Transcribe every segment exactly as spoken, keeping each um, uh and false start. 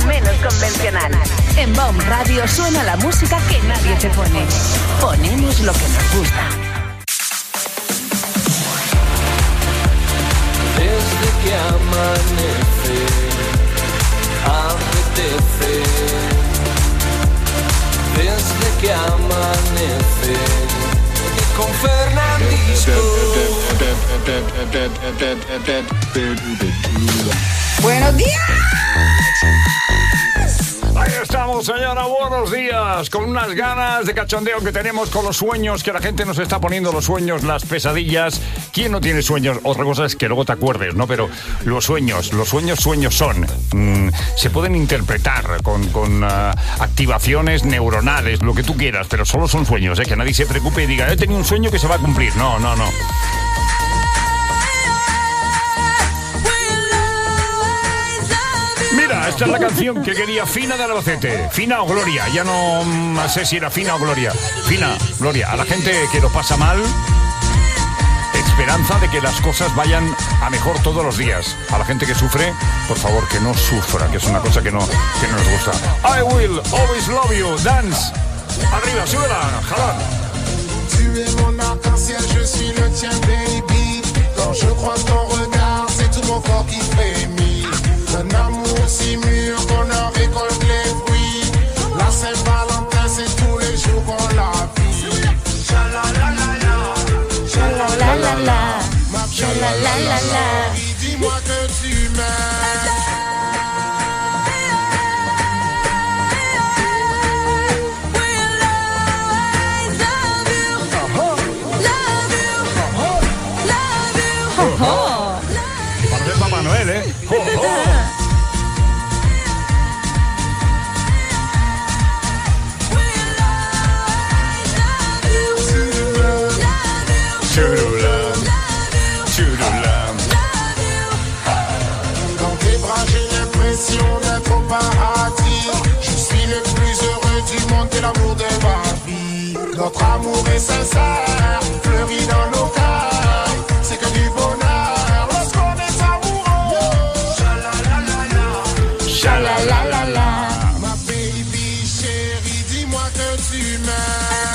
menos convencional. En Baum Radio suena la música que nadie te pone. Ponemos lo que nos gusta. Desde que amanece, apetece. Desde que amanece, con Fernandisco. ¡Buenos días! Ahí estamos, señora, buenos días. Con unas ganas de cachondeo que tenemos con los sueños, que la gente nos está poniendo los sueños, las pesadillas. ¿Quién no tiene sueños? Otra cosa es que luego te acuerdes, ¿no? Pero los sueños, los sueños, sueños son. Mm, se pueden interpretar con, con uh, activaciones neuronales, lo que tú quieras, pero solo son sueños, ¿eh? Que nadie se preocupe y diga, he tenido un sueño que se va a cumplir. No, no, no. Mira, esta es la canción que quería Fina de Albacete. Fina o Gloria, ya no mm, sé si era Fina o Gloria. Fina, Gloria, a la gente que lo pasa mal, esperanza de que las cosas vayan a mejor todos los días. A la gente que sufre, por favor, que no sufra, que es una cosa que no, que no nos gusta. I will always love you, dance. Arriba, súbela, jalón. Tu es mon arc-en-ciel, je suis le tien, baby. Quand je croise ton regard, c'est tout mon corps qui frémit. Un amour si mûr qu'on en récolte les fruits. La Saint-Valentin, c'est tous les jours qu'on la vit. Cha-la-la-la-la, cha-la-la-la-la, ma cha-la-la-la-la. Dis-moi que tu m'aimes. Parece Papá Noel, ¿eh? ¡Oh, oh! Churula, churula. Dans tes bras, j'ai l'impression d'être au paradis. Je suis le plus heureux du monde, t'es l'amour de ma vie. Notre amour est sincère, fleuri dans nos cœurs. C'est que du bonheur lorsqu'on est amoureux. Cha-la-la-la-la, cha-la-la-la-la. Ma baby chérie, dis-moi que tu m'aimes.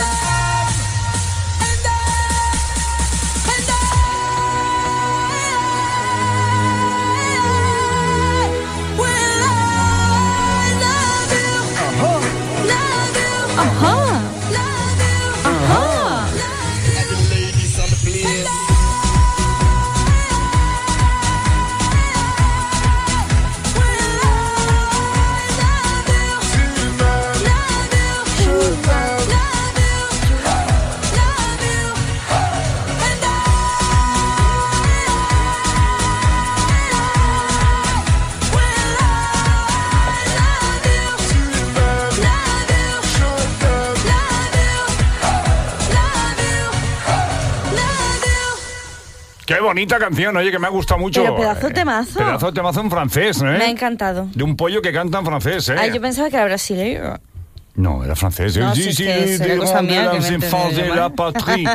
Qué bonita canción, oye, que me ha gustado mucho. Pero pedazo de temazo. Pedazo de temazo en francés, ¿eh? Me ha encantado. De un pollo que canta en francés, ¿eh? Ay, yo pensaba que era brasileño. No, era francés. No, si es que es una cosa mía que me enfants de entendí la mal. patrie.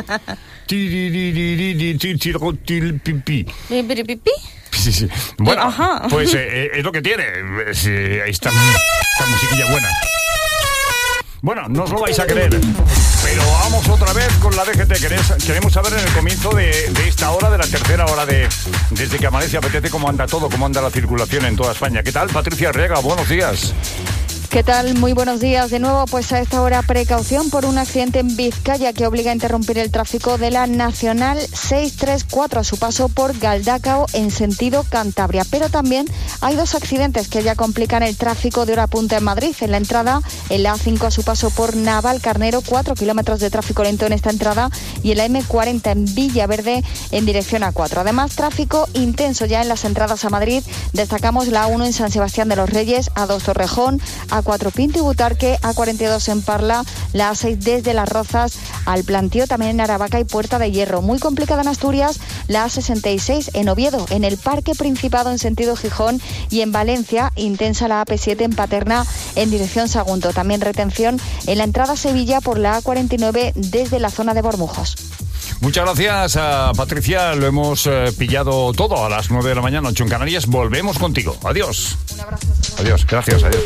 Pipi. ¿Pipi? Sí, sí. Bueno, Ajá. pues eh, es lo que tiene. Sí, ahí está esta musiquilla buena. Bueno, no os lo vais a creer, pero vamos otra vez con la D G T. Querés, queremos saber en el comienzo de, de esta hora, de la tercera hora de Desde que amanece apetece, cómo anda todo, cómo anda la circulación en toda España. ¿Qué tal, Patricia Arriaga? Buenos días. ¿Qué tal? Muy buenos días. De nuevo, pues a esta hora precaución por un accidente en Vizcaya que obliga a interrumpir el tráfico de la Nacional seiscientos treinta y cuatro a su paso por Galdacao en sentido Cantabria. Pero también hay dos accidentes que ya complican el tráfico de hora punta en Madrid. En la entrada, en la A cinco a su paso por Navalcarnero, cuatro kilómetros de tráfico lento en esta entrada, y en la eme cuarenta en Villaverde en dirección A cuatro. Además, tráfico intenso ya en las entradas a Madrid. Destacamos la A uno en San Sebastián de los Reyes, A dos Torrejón, A cuatro Pinto y Butarque, A cuarenta y dos en Parla, la A seis desde Las Rozas al Plantío, también en Aravaca y Puerta de Hierro. Muy complicada en Asturias, la A sesenta y seis en Oviedo, en el Parque Principado en sentido Gijón, y en Valencia, intensa la A P siete en Paterna en dirección Sagunto. También retención en la entrada a Sevilla por la A cuarenta y nueve desde la zona de Bormujos. Muchas gracias a Patricia, lo hemos eh, pillado todo a las nueve de la mañana, ocho en Canarias. Volvemos contigo. Adiós. Un abrazo. Adiós, gracias, adiós.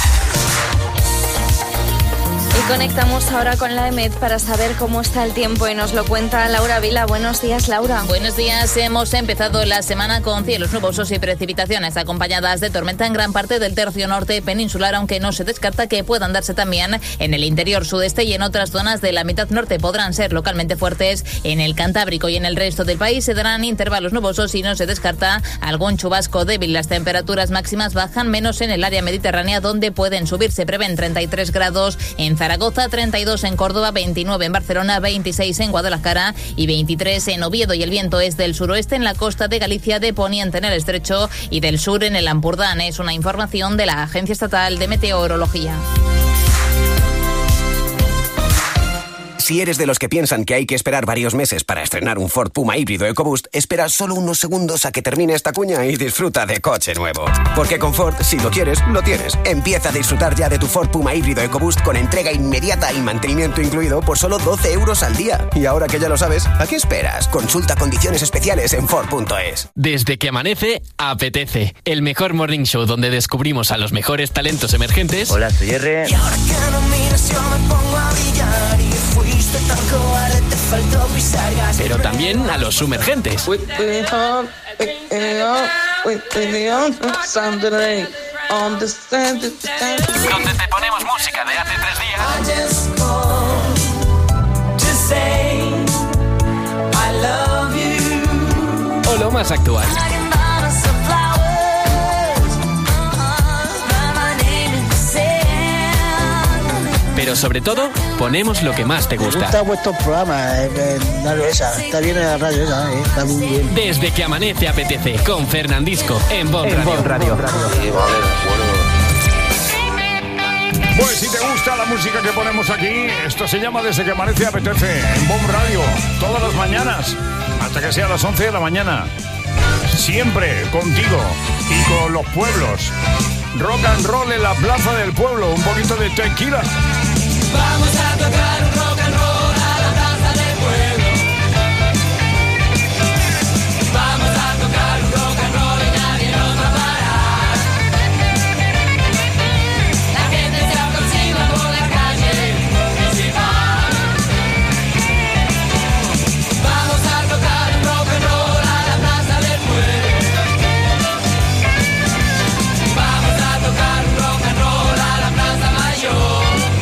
Y conectamos ahora con la EMET para saber cómo está el tiempo y nos lo cuenta Laura Vila. Buenos días, Laura. Buenos días. Hemos empezado la semana con cielos nubosos y precipitaciones acompañadas de tormenta en gran parte del tercio norte peninsular, aunque no se descarta que puedan darse también en el interior sudeste y en otras zonas de la mitad norte. Podrán ser localmente fuertes en el Cantábrico y en el resto del país se darán intervalos nubosos y no se descarta algún chubasco débil. Las temperaturas máximas bajan menos en el área mediterránea, donde pueden subir. Se prevén treinta y tres grados en Zaragoza, treinta y dos en Córdoba, veintinueve en Barcelona, veintiséis en Guadalajara y veintitrés en Oviedo. Y el viento es del suroeste en la costa de Galicia, de poniente en el estrecho y del sur en el Ampurdán. Es una información de la Agencia Estatal de Meteorología. Si eres de los que piensan que hay que esperar varios meses para estrenar un Ford Puma híbrido EcoBoost, espera solo unos segundos a que termine esta cuña y disfruta de coche nuevo. Porque con Ford, si lo quieres, lo tienes. Empieza a disfrutar ya de tu Ford Puma híbrido EcoBoost con entrega inmediata y mantenimiento incluido por solo doce euros al día. Y ahora que ya lo sabes, ¿a qué esperas? Consulta condiciones especiales en Ford punto es. Desde que amanece, apetece. El mejor morning show donde descubrimos a los mejores talentos emergentes. Hola, soy R. Y ahora que no miras yo me pongo a brillar y fuiste tan cobarde, te faltó pisar gas. Pero también a los sumergentes. Donde te ponemos música de hace tres días. O lo más actual. Pero sobre todo, ponemos lo que más te gusta. Me gusta vuestro programa, eh, eh, radio esa, está bien en la radio esa, eh, está muy bien. Desde que amanece apetece, con Fernandisco, en Bon Radio. Bon Radio. Sí, vale, bueno. Pues si te gusta la música que ponemos aquí, esto se llama Desde que amanece apetece, en Bon Radio, todas las mañanas, hasta que sea las once de la mañana. Siempre contigo y con los pueblos. Rock and roll en la plaza del pueblo, un poquito de tequila. Vamos a tocar un rock and roll a la plaza del pueblo. Vamos a tocar un rock and roll y nadie nos va a parar. La gente se aproxima por la calle principal. Vamos a tocar un rock and roll a la plaza del pueblo. Vamos a tocar un rock and roll a la plaza mayor.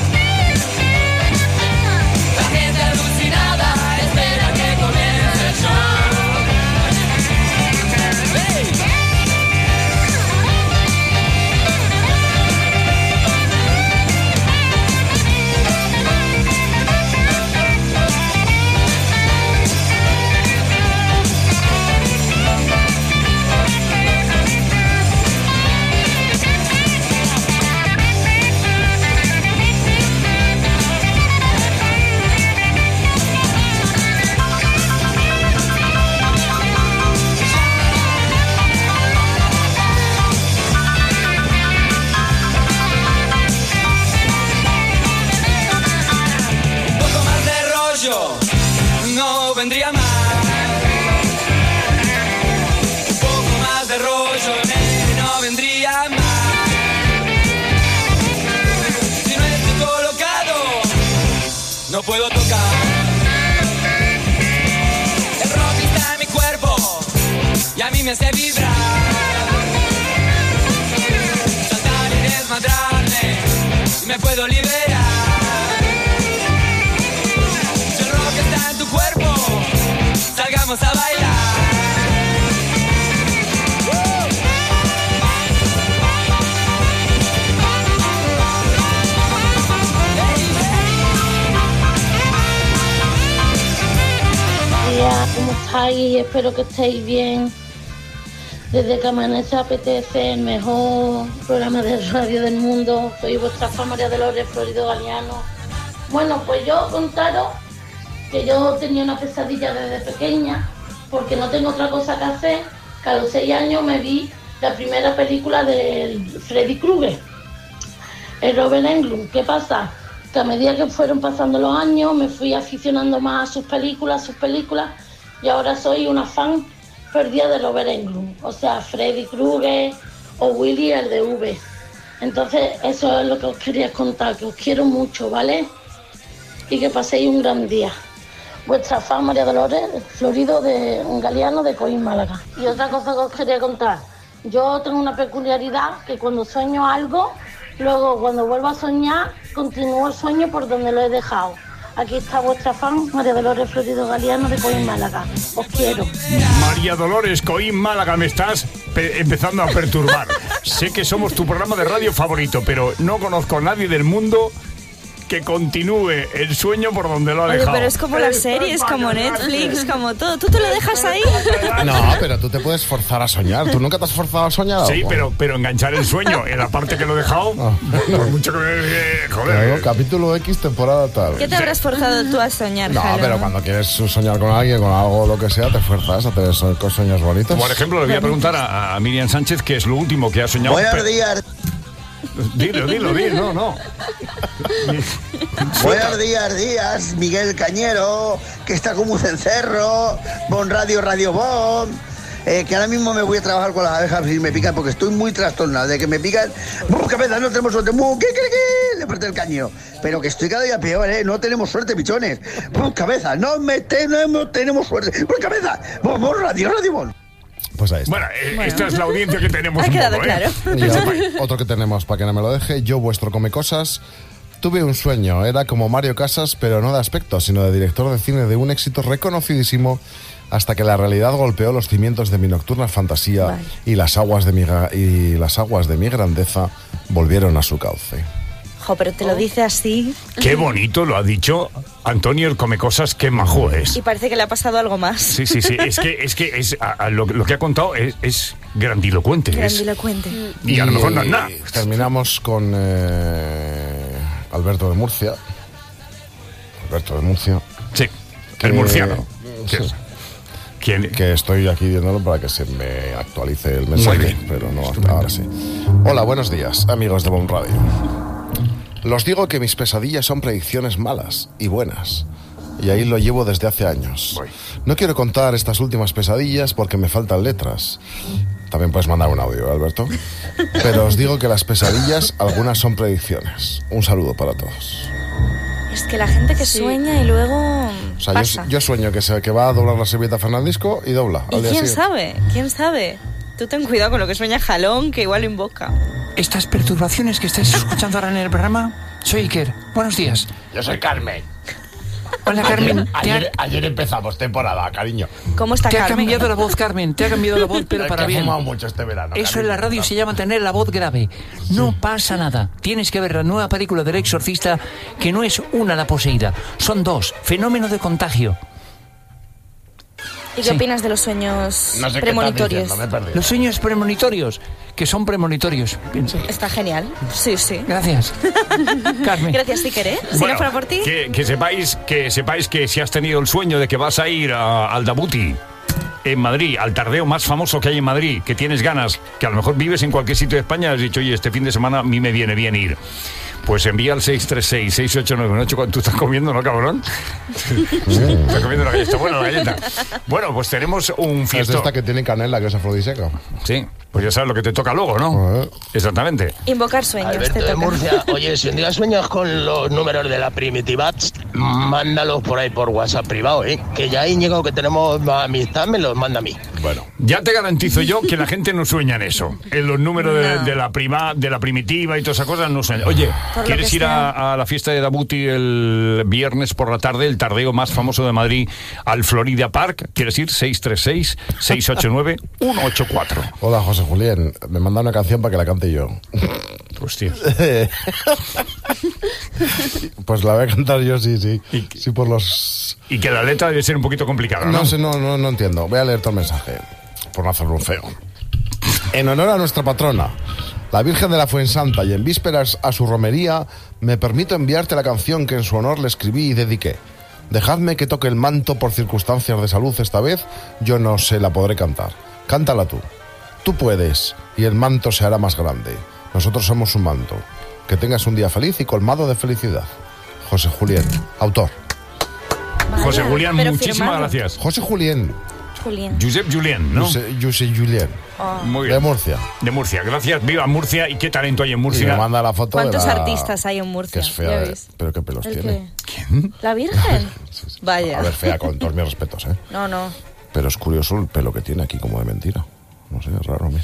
Vendría mal. Un poco más de rollo, no vendría mal. Si no estoy colocado, no puedo tocar. El rock está en mi cuerpo y a mí me hace vibrar. Saltar y desmadrarme y me puedo liberar. Si el rock está en tu cuerpo, salgamos a bailar. Hola, ¿cómo estáis? Espero que estéis bien. Desde que amanece apetece, el mejor programa de radio del mundo. Soy vuestra fan María Dolores Florido Galeano. Bueno, pues yo contaros que yo tenía una pesadilla desde pequeña, porque no tengo otra cosa que hacer, que a los seis años me vi la primera película de Freddy Krueger, el Robert Englund. ¿Qué pasa? que a medida que fueron pasando los años me fui aficionando más a sus películas, sus películas, y ahora soy una fan perdida de Robert Englund, o sea, Freddy Krueger o Willy el de V. Entonces eso es lo que os quería contar, que os quiero mucho, ¿vale? Y que paséis un gran día. Vuestra fan María Dolores Florido de un Galeano de Coín, Málaga. Y otra cosa que os quería contar, yo tengo una peculiaridad que cuando sueño algo, luego cuando vuelvo a soñar, continúo el sueño por donde lo he dejado. Aquí está vuestra fan María Dolores Florido Galeano de Coín, Málaga. Os quiero. María Dolores Coín, Málaga, me estás pe- empezando a perturbar. Sé que somos tu programa de radio favorito, pero no conozco a nadie del mundo que continúe el sueño por donde lo ha Oye, dejado. pero es como las series, como Netflix, como todo. ¿Tú te lo dejas ahí? No, pero tú te puedes forzar a soñar. ¿Tú nunca te has forzado a soñar? Sí, pero, pero enganchar el sueño en la parte que lo he dejado, por mucho que me... eh, Joder. Claro, capítulo X, temporada tal. ¿Qué te habrás forzado tú a soñar, No, Jalo? pero cuando quieres soñar con alguien, con algo, lo que sea, te fuerzas a tener esos sueños bonitos. Por ejemplo, le voy a preguntar a, a Miriam Sánchez qué es lo último que ha soñado. Buenos pero- días. Dilo, dilo, dilo, no, no. Buenos días, días, Miguel Cañero, que está como un cencerro, Bon Radio, Radio Bon. Eh, que ahora mismo me voy a trabajar con las abejas y me pican porque estoy muy trastornado. De que me pican, ¡buf, cabeza! No tenemos suerte, ¡buf, qué, qué, qué! Le parte el caño. Pero que estoy cada día peor, ¿eh? No tenemos suerte, pichones. ¡Buf, cabeza! No me tenemos, tenemos suerte. ¡Buf, cabeza! ¡Bon, Bon Radio, Radio Bon! Pues ahí está. Bueno, eh, esta es la audiencia que tenemos. Ha un quedado poco, ¿eh? claro. Y otro, otro que tenemos, para que no me lo deje, yo, vuestro come cosas, tuve un sueño. Era como Mario Casas, pero no de aspecto, sino de director de cine de un éxito reconocidísimo, hasta que la realidad golpeó los cimientos de mi nocturna fantasía. Vale. y, las aguas de mi, ga- y las aguas de mi grandeza volvieron a su cauce. Jo, pero te lo dice así. Qué bonito lo ha dicho Antonio, el come cosas, qué majo es. Y parece que le ha pasado algo más. Sí, sí, sí. Es que, es que es, a, a lo, lo que ha contado es, es grandilocuente. es- Grandilocuente. y a lo mejor no es nada. Terminamos con eh, Alberto de Murcia. Alberto de Murcia. Sí, el murciano. Sí. ¿Quién? Que estoy aquí viéndolo para que se me actualice el Muy mensaje, bien. pero no hasta ahora sí. Hola, buenos días, amigos de Bon Radio. Los digo que mis pesadillas son predicciones malas y buenas. Y ahí lo llevo desde hace años. No quiero contar estas últimas pesadillas porque me faltan letras. También puedes mandar un audio, Alberto. Pero os digo que las pesadillas, algunas son predicciones. Un saludo para todos. Es que la gente que sueña y luego O sea, pasa. yo, yo sueño que, se, que va a doblar la servilleta Fernandisco y dobla. ¿Y al día quién siguiente. sabe? ¿Quién sabe? Tú ten cuidado con lo que sueña Jalón, que igual lo invoca. Estas perturbaciones que estáis escuchando ahora en el programa, soy Iker. Buenos días. Yo soy Carmen. Hola, Carmen. Ayer, Te ha- ayer, ayer empezamos temporada, cariño. ¿Cómo está Te ha Carmen? cambiado la voz, Carmen. Te ha cambiado la voz, pero Es para que he bien. fumado mucho este verano. Eso en la radio se llama tener la voz grave. No pasa nada. Tienes que ver la nueva película del exorcista, que no es una la poseída. Son dos. Fenómeno de contagio. ¿Y qué Sí. opinas de los sueños No sé qué premonitorios? estás diciendo, me he perdido. Los sueños premonitorios, que son premonitorios. Está genial. Sí, sí. Gracias. Carmen. Gracias, Iker, ¿eh? Si Bueno, no fuera por ti... que, que sepáis que sepáis que si has tenido el sueño de que vas a ir a- al Dabuti en Madrid, al tardeo más famoso que hay en Madrid, que tienes ganas, que a lo mejor vives en cualquier sitio de España, has dicho, oye, este fin de semana a mí me viene bien ir. Pues envía al seis tres seis, seis ocho nueve ocho cuando tú estás comiendo, ¿no, cabrón? Estás comiendo una galleta. Bueno, la galleta. Bueno, pues tenemos un Es fiestón. esta que tiene canela, que es afrodisíaca. Sí, pues ya sabes lo que te toca luego, ¿no? Exactamente. Invocar sueños, Alberto te de toca. Murcia, oye, si un día sueñas con los números de la Primitivats, mándalos por ahí por WhatsApp privado, ¿eh? Que ya Íñigo, que tenemos más amistad, me los manda a mí. Bueno. Ya te garantizo yo que la gente no sueña en eso. En los números de, No. de la prima, de la primitiva y todas esas cosas no sueña. Oye, Por lo ¿quieres que ir a, a la fiesta de Dabuti el viernes por la tarde, el tardeo más famoso de Madrid, al Florida Park? ¿Quieres ir? seis tres seis, seis ocho nueve, uno ocho cuatro. Hola, José Julián. Me manda una canción para que la cante yo. Hostia. Pues la voy a cantar yo, sí, sí. Sí, por los... Y que la letra debe ser un poquito complicada, ¿no? No sé, no, no, no entiendo. Voy a leer todo el mensaje, por no hacerlo un feo. En honor a nuestra patrona, la Virgen de la Fuensanta, y en vísperas a su romería, me permito enviarte la canción que en su honor le escribí y dediqué. Dejadme que toque el manto por circunstancias de salud esta vez, yo no se la podré cantar. Cántala tú. Tú puedes, y el manto se hará más grande. Nosotros somos un manto. Que tengas un día feliz y colmado de felicidad. José Julián, autor. Vaya, José Julián, muchísimas firmado. gracias. José Julián. Julián. Josep Julián, ¿no? José, José Julián. Oh. Muy bien. De Murcia. De Murcia, gracias. Viva Murcia. ¿Y qué talento hay en Murcia? Y me manda la foto ¿Cuántos de la... artistas hay en Murcia? Que es fea, Ya eh, ves. pero qué pelos ¿El tiene. qué? ¿Quién? ¿La Virgen? Sí, sí. Vaya. A ver, fea, con todos mis respetos, ¿eh? No, no. Pero es curioso el pelo que tiene aquí, como de mentira. No sé, es raro a mí.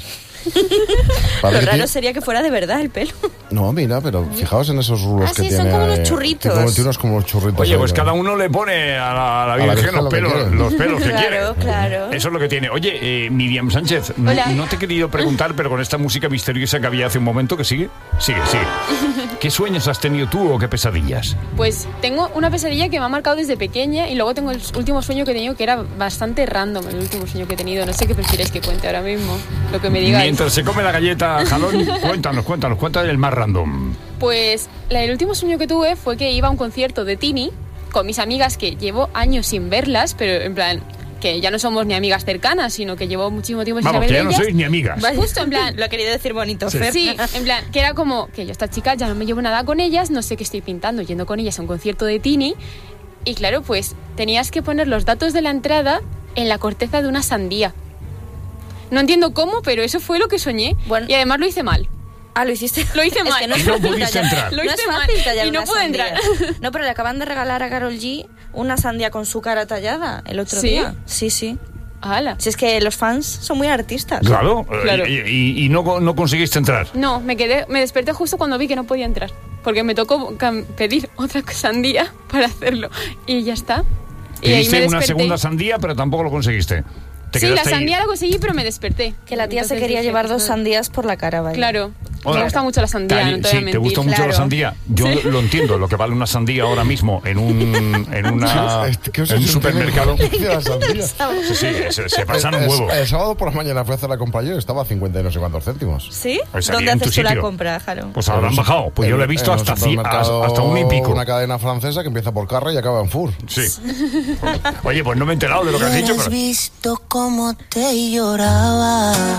Lo raro tiene... sería que fuera de verdad el pelo. No, mira, pero fijaos en esos rulos ah, que sí, tiene. son como unos eh, churritos. Como, tiene unos como los churritos. Oye, ahí, pues ¿no? cada uno le pone a la, a la Virgen, a la Virgen los, lo que pelos, quiere. los pelos que claro, quiere. Claro, claro. Eso es lo que tiene. Oye, eh, Miriam Sánchez, Hola. no te he querido preguntar, pero con esta música misteriosa que había hace un momento, que sigue, sigue, sigue. ¿Qué sueños has tenido tú o qué pesadillas? Pues tengo una pesadilla que me ha marcado desde pequeña y luego tengo el último sueño que he tenido que era bastante random, el último sueño que he tenido. No sé qué prefieres que cuente ahora mismo, lo que me digáis. Mientras se come la galleta jalón, cuéntanos, cuéntanos, cuéntanos el más random. Pues la, el último sueño que tuve fue que iba a un concierto de Tini con mis amigas que llevo años sin verlas, pero en plan... que ya no somos ni amigas cercanas, sino que llevo muchísimo tiempo sin Vamos, saber que de ya no ellas. sois ni amigas. Justo en plan... Lo ha querido decir bonito, Sí. Fer. Sí, en plan, que era como que yo estas chicas ya no me llevo nada con ellas, no sé qué estoy pintando yendo con ellas a un concierto de Tini. Y claro, pues tenías que poner los datos de la entrada en la corteza de una sandía. No entiendo cómo, pero eso fue lo que soñé. Bueno. Y además lo hice mal. Ah, lo hiciste. Lo hice Es mal. que no es No fácil pudiste tallar- entrar. Lo No hice es mal fácil tallar y no una pude sandía. entrar. No, pero le acaban de regalar a Karol G una sandía con su cara tallada el otro ¿Sí? día. Sí, sí. ¡Hala! Si es que los fans son muy artistas. Claro, eh, Claro. y, y- y no, no conseguiste entrar. No, me quedé, me desperté justo cuando vi que no podía entrar. Porque me tocó cam- pedir otra sandía para hacerlo. Y ya está. Y ahí Pediste me una desperté. segunda sandía, pero tampoco lo conseguiste. Te Sí, la quedaste ahí. sandía la conseguí, pero me desperté. Que la tía se Entonces quería dije, llevar pues dos nada. sandías por la cara, vaya. Claro. Hola. Me gusta mucho la sandía, Cali- no te voy a sí, mentir. te gusta mucho Claro. la sandía. Yo Sí. lo entiendo, lo que vale una sandía ahora mismo en un, en una, Este, ¿qué os en un hace supermercado. tener la sandía? Sí, sí, se, se pasan un El- huevo. El, el sábado por la mañana fui a hacer la compra yo y estaba a cincuenta y no sé cuántos céntimos. ¿Sí? Pues salía ¿Dónde en tu haces tú la sitio. compra, Jaro? Pues ahora han bajado. Pues yo lo he visto En un hasta, ci- supermercado, hasta un y pico. Una cadena francesa que empieza por Carre y acaba en Fur. Sí. Oye, pues no me he enterado de lo que has dicho. Hubieras Pero... visto cómo te lloraba.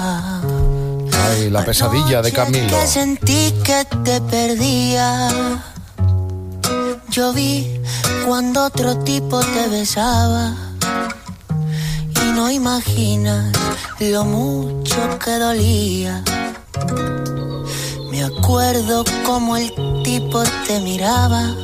Ay, la pesadilla de Camilo. Que sentí que te perdía. Yo vi cuando otro tipo te besaba. Y no imaginas lo mucho que dolía. Me acuerdo como el tipo te miraba.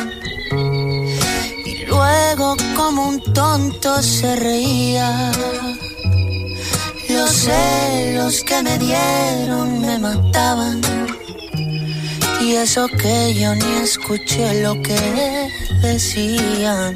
Y luego como un tonto se reía. Los celos que me dieron me mataban. Y eso que yo ni escuché lo que decían.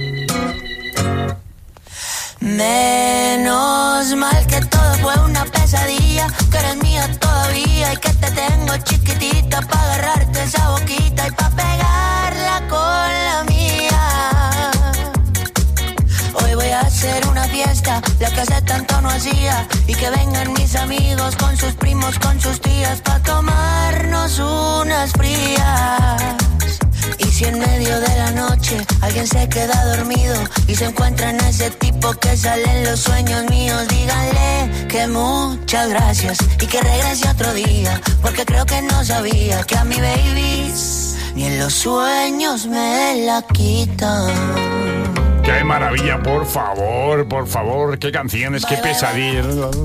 Menos mal que todo fue una pesadilla, que eres mía todavía y que te tengo chiquitita pa' agarrarte esa boquita y pa' pegarla con la mía. Hoy voy a hacer una fiesta, la que hace tanto no hacía, y que vengan mis amigos con sus primos, con sus tías, pa' tomarnos unas frías. Y si en medio de la noche alguien se queda dormido y se encuentra en ese tipo que sale en los sueños míos, díganle que muchas gracias y que regrese otro día, porque creo que no sabía que a mi baby ni en los sueños me la quitan. Qué maravilla, por favor, por favor. Qué canciones, qué pesadillas.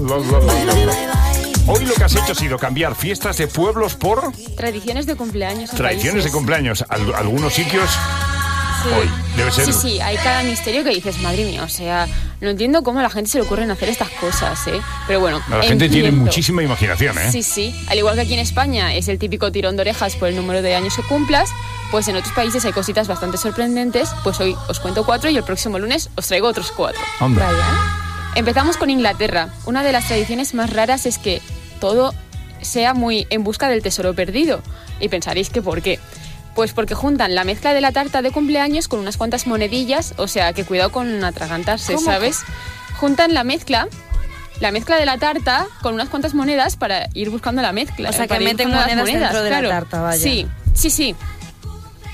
Hoy lo que has hecho ha sido cambiar fiestas de pueblos por Tradiciones de cumpleaños. en tradiciones de países. cumpleaños. Al- algunos sitios Sí. hoy debe ser. Sí, sí, hay cada misterio que dices, madre mía, o sea, no entiendo cómo a la gente se le ocurren hacer estas cosas, ¿eh? Pero bueno, La gente tiene entiendo. muchísima imaginación, ¿eh? Sí, sí. Al igual que aquí en España es el típico tirón de orejas por el número de años que cumplas, pues en otros países hay cositas bastante sorprendentes. Pues hoy os cuento cuatro y el próximo lunes os traigo otros cuatro. Anda. Empezamos con Inglaterra. Una de las tradiciones más raras es que todo sea muy en busca del tesoro perdido. Y pensaréis que ¿por qué? Pues porque juntan la mezcla de la tarta de cumpleaños con unas cuantas monedillas, o sea, que cuidado con atragantarse, ¿Cómo? ¿sabes? Juntan la mezcla, la mezcla de la tarta con unas cuantas monedas para ir buscando la mezcla. O sea, que para ir meten buscando las monedas dentro de la claro. tarta, vaya. Sí, sí, sí.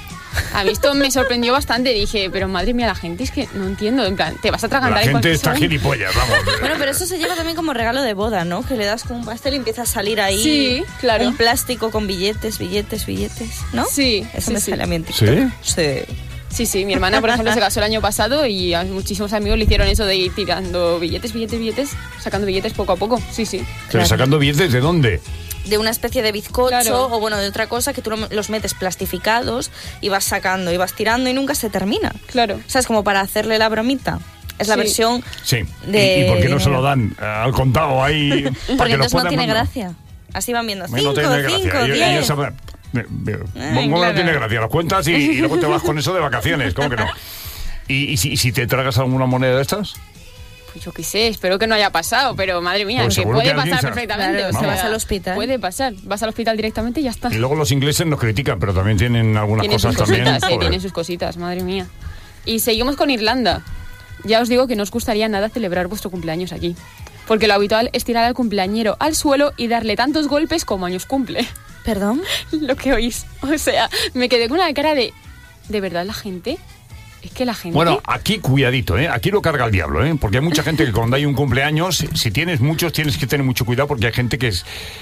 A mí esto me sorprendió bastante. Dije, pero madre mía, la gente es que no entiendo. En plan, te vas a atragantar. La gente está gilipollas, vamos. Bueno, pero eso se lleva también como regalo de boda, ¿no? Que le das como un pastel y empieza a salir ahí. Sí, claro. Un plástico con billetes, billetes, billetes, ¿no? Sí. Eso sí, me sí. sale a mí en TikTok. ¿Sí? Sí. Sí, sí, mi hermana, por ejemplo, se casó el año pasado y a muchísimos amigos le hicieron eso de ir tirando billetes, billetes, billetes, sacando billetes poco a poco. Sí, sí. ¿Pero Claro. sacando billetes de dónde? De una especie de bizcocho Claro. o bueno, de otra cosa que tú lo- los metes plastificados y vas sacando y vas tirando y nunca se termina. Claro. ¿Sabes? Como para hacerle la bromita. Es la Sí. versión Sí. de ¿Y, y por qué no se lo dinero. dan eh, al contado ahí? para Porque que lo entonces no puedan tiene mandar? gracia. Así van viendo. Bueno, Cinco, no tiene cinco, gracia. Yo- yo diez. sabré- me- me- Eh, ¿Cómo no claro. tiene gracia? Lo cuentas y, y luego te vas con eso de vacaciones. ¿Cómo que no? ¿Y, y si, y si te tragas alguna moneda de estas? Pues yo qué sé, espero que no haya pasado, pero madre mía, Pues que seguro puede que alguien pasar se- perfectamente. Claro, o si sea, vas al hospital. Puede pasar. Vas al hospital directamente y ya está. Y luego los ingleses nos critican, pero también tienen algunas Tienen cosas sus también. cositas, eh, joder. tienen sus cositas, madre mía. Y seguimos con Irlanda. Ya os digo que no os gustaría nada celebrar vuestro cumpleaños aquí. Porque lo habitual es tirar al cumpleañero al suelo y darle tantos golpes como años cumple. ¿Perdón? Lo que oís. O sea, me quedé con una cara de... ¿De verdad la gente? Es que la gente... Bueno, aquí cuidadito, ¿eh? Aquí lo carga el diablo, ¿eh? Porque hay mucha gente que cuando hay un cumpleaños, si tienes muchos, tienes que tener mucho cuidado porque hay gente que es,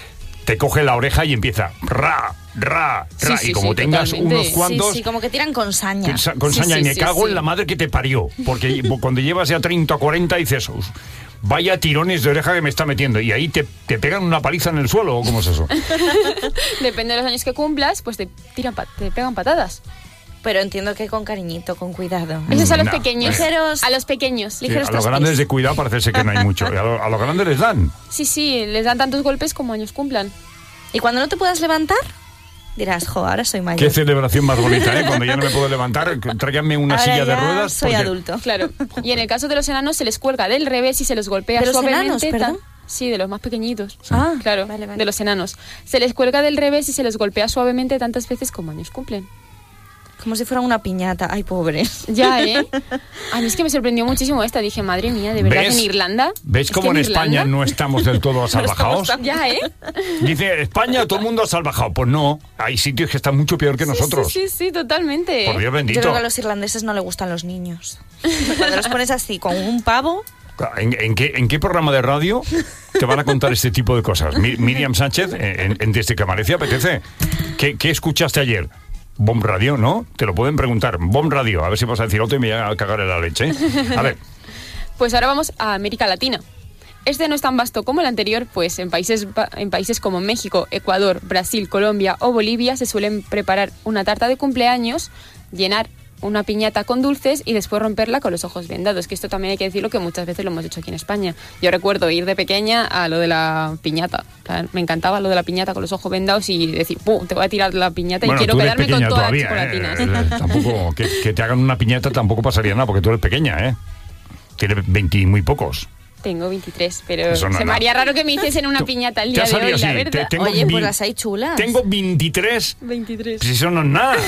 te coge la oreja y empieza ra, ra, ra. Sí, sí, y como sí, tengas totalmente. unos cuantos... Sí, sí, como que tiran con saña. que sa- Con saña, y me cago en la madre que te parió. Porque cuando llevas ya treinta o cuarenta dices, "Us, vaya tirones de oreja que me está metiendo". Y ahí te, te pegan una paliza en el suelo, ¿o cómo es eso? Depende de los años que cumplas, pues te tiran, pa- te pegan patadas. Pero entiendo que con cariñito, con cuidado. Eso es a los No, pequeños. eh. Ligeros. A los pequeños. Sí, Ligeros a los traspiés. grandes de cuidado parece ser que no hay mucho. Y a, lo- a los grandes les dan. Sí, sí, les dan tantos golpes como años cumplan. Y cuando no te puedas levantar, dirás, jo, ahora soy mayor. Qué celebración más bonita, ¿eh? Cuando ya no me puedo levantar, tráiganme una Ahora silla de ya ruedas. soy porque- adulto. Claro. Y en el caso de los enanos se les cuelga del revés y se les golpea ¿De los suavemente. enanos, ta- perdón? Sí, de los más pequeñitos. Ah, claro, vale, vale. de los enanos. Se les cuelga del revés y se les golpea suavemente tantas veces como años cumplen. Como si fuera una piñata. Ay, pobres. Ya, ¿eh? A mí es que me sorprendió muchísimo esta. Dije, madre mía, ¿de verdad ¿Ves? que en Irlanda? ¿Ves Es cómo que en España Irlanda- no estamos del todo asalvajados? Ya, ¿eh? Dice, España todo el mundo asalvajado. Pues no, hay sitios que están mucho peor que nosotros. Sí, sí, sí, totalmente. Por Dios Yo bendito. creo que a los irlandeses no les gustan los niños. Cuando los pones así, con un pavo... ¿En, en qué, ¿En qué programa de radio te van a contar este tipo de cosas? Mi- Miriam Sánchez, en, en Desde que amanece apetece. ¿Qué, ¿Qué escuchaste ayer? Bomb Radio, ¿no? Te lo pueden preguntar. Bomb Radio, a ver si vas a decir otro y me voy a cagar en la leche. ¿eh? A ver, Pues ahora vamos a América Latina. Este no es tan vasto como el anterior, pues en países, ba- en países como México, Ecuador, Brasil, Colombia o Bolivia se suelen preparar una tarta de cumpleaños, llenar una piñata con dulces y después romperla con los ojos vendados, que esto también hay que decirlo que muchas veces lo hemos hecho aquí en España. Yo recuerdo ir de pequeña a lo de la piñata. En plan, me encantaba lo de la piñata con los ojos vendados y decir, ¡pum!, te voy a tirar la piñata y bueno, quiero tú eres quedarme con pequeña todas todavía, las ¿eh? chocolatinas. Eh, Tampoco, que, que te hagan una piñata tampoco pasaría nada, porque tú eres pequeña, ¿eh? Tienes veinte y muy pocos. Tengo veintitrés, pero Eso no, se me no. haría raro que me hiciesen una piñata el te día ha de hoy, salido la así, verdad. te- tengo Oye, pues vi- las hay chulas. Tengo veintitrés. veintitrés. Pues eso no es nada.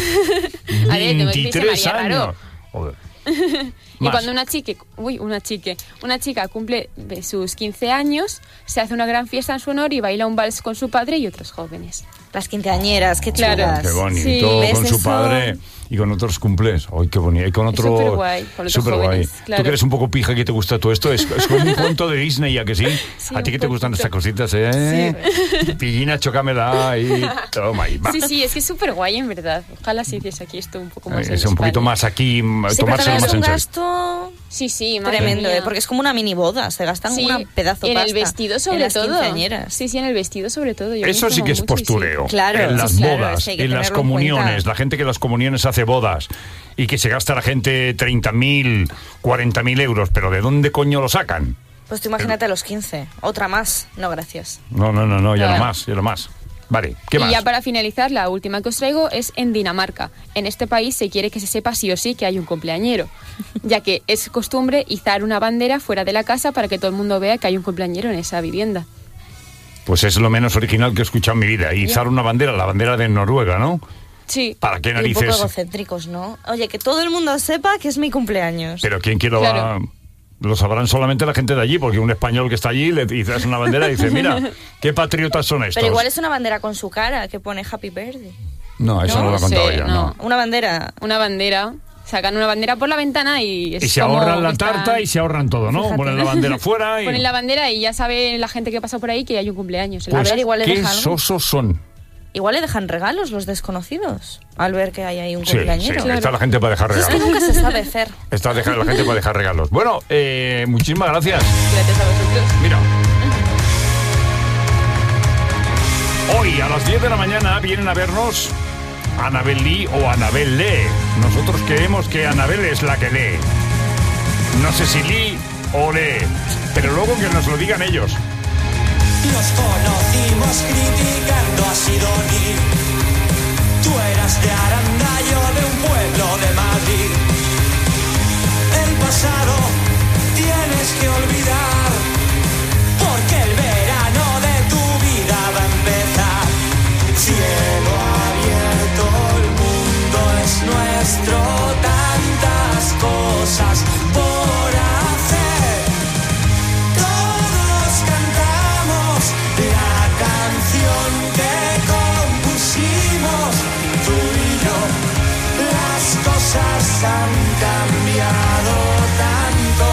A ver, tengo que decir, se me veintitrés haría años. raro. Joder. Y Más. cuando una chica, uy, una chica, una chica cumple de sus quince años, se hace una gran fiesta en su honor y baila un vals con su padre y otros jóvenes. Las quinceañeras, qué Claro. chulas. Qué bonito, Sí. ¿Ves con su eso? padre y con otros cumples. Ay, qué bonito. Y con otro. superguay, con otros superguay. jóvenes, Tú claro. que eres un poco pija que te gusta todo esto, es, es como un cuento de Disney, ¿ya que sí? Sí, a ti un que te gustan poquito. estas cositas, ¿eh? Pillina, chócamela y toma ahí. Va. Sí, sí, es que es súper guay, en verdad. Ojalá se hiciese aquí esto un poco más. Eh, en Es un poquito España. más aquí, m- Sí, pero tomárselo también más es un en serio. gasto Sí, sí, madre tremendo, mía. ¿eh? Porque es como una mini boda. Se gastan Sí, una pedazo y en el pasta vestido sobre en las todo. quinceañeras. Sí, sí, en el vestido sobre todo. Yo Eso me sí que es informo mucho y sí. postureo. Claro, en sí, las claro, bodas, es que hay que en las tenerlo en comuniones, cuenta. la gente que en las comuniones hace bodas y que se gasta la gente treinta mil, cuarenta mil euros, pero ¿de dónde coño lo sacan? Pues tú imagínate a los quince. Otra más. No, gracias. No, no, no, no, ya Claro. no más, ya no más. Vale, ¿qué y más? ya para finalizar, la última que os traigo es en Dinamarca. En este país se quiere que se sepa sí o sí que hay un cumpleañero, ya que es costumbre izar una bandera fuera de la casa para que todo el mundo vea que hay un cumpleañero en esa vivienda. Pues es lo menos original que he escuchado en mi vida. Izar una bandera, la bandera de Noruega, ¿no? Sí. ¿Para qué Y un poco narices? egocéntricos, ¿no? Oye, que todo el mundo sepa que es mi cumpleaños. Pero ¿quién quiere lo va...? Claro. Lo sabrán solamente la gente de allí, porque un español que está allí le izas una bandera y dice, mira, qué patriotas son estos. Pero igual es una bandera con su cara que pone Happy Birthday. No, eso no, no lo ha contado sé, ella, no. no. Una bandera. Una bandera. Sacan una bandera por la ventana y... Es y se como ahorran la está... tarta y se ahorran todo, ¿no? Fíjate. Ponen la bandera fuera y... Ponen la bandera y ya sabe la gente que pasa por ahí que hay un cumpleaños. Pues, a ver, igual le ¿qué deja algo. sosos son? Igual le dejan regalos los desconocidos al ver que hay ahí un Sí, cumpleañero. sí, claro. Está la gente para dejar regalos. Es que nunca se sabe, Fer. Está deja, la gente para dejar regalos. Bueno, eh, muchísimas gracias. Gracias a vosotros. Mira. Hoy a las diez de la mañana vienen a vernos Anabel Lee o Anabel Lee. Nosotros creemos que Anabel es la que lee. No sé si Lee o lee, pero luego que nos lo digan ellos. Nos conocimos criticando a Sidoní. Tú eras de Aranda, yo de un pueblo de Madrid. El pasado tienes que olvidar, porque el verano de tu vida va a empezar. Cielo abierto, el mundo es nuestro, tantas cosas por hacer. Todos cantamos la canción que compusimos, tú y yo. Las cosas han cambiado tanto.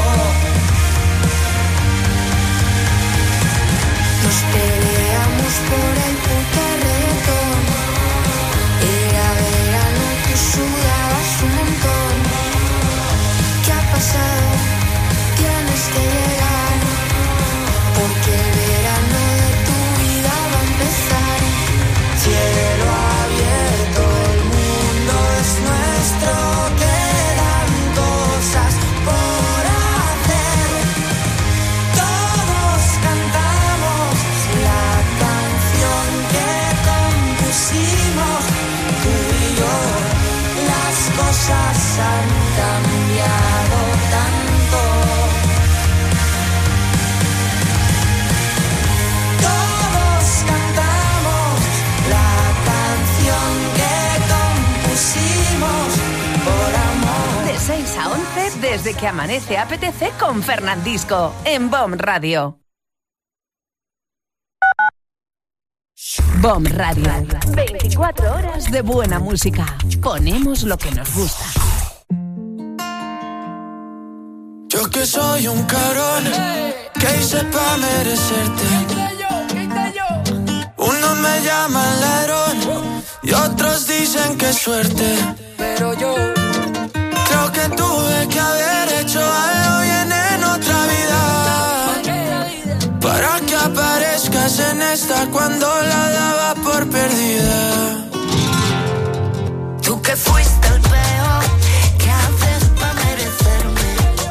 Nos peleamos por el puto reggaetón. Era verano, tú sudabas un montón. ¿Qué ha pasado? Tienes que llegar, porque el verano de tu vida va a empezar. Cielo abierto, el mundo es nuestro, quedan cosas por hacer. Todos cantamos la canción que compusimos, tú y yo. Las cosas han cambiado tanto. Todos cantamos la canción que compusimos por amor. De seis a once, desde que amanece A P T C con Fernandisco, en B O M Radio. B O M Radio. veinticuatro horas de buena música. Ponemos lo que nos gusta. Yo que soy un cabrón, que hice pa' merecerte. Unos me llaman ladrón y otros dicen que suerte. Pero yo creo que tuve que haber hecho algo bien en otra vida, para que aparezcas en esta cuando la daba por perdida. Tú que fuiste el peor, ¿qué haces pa' merecerme?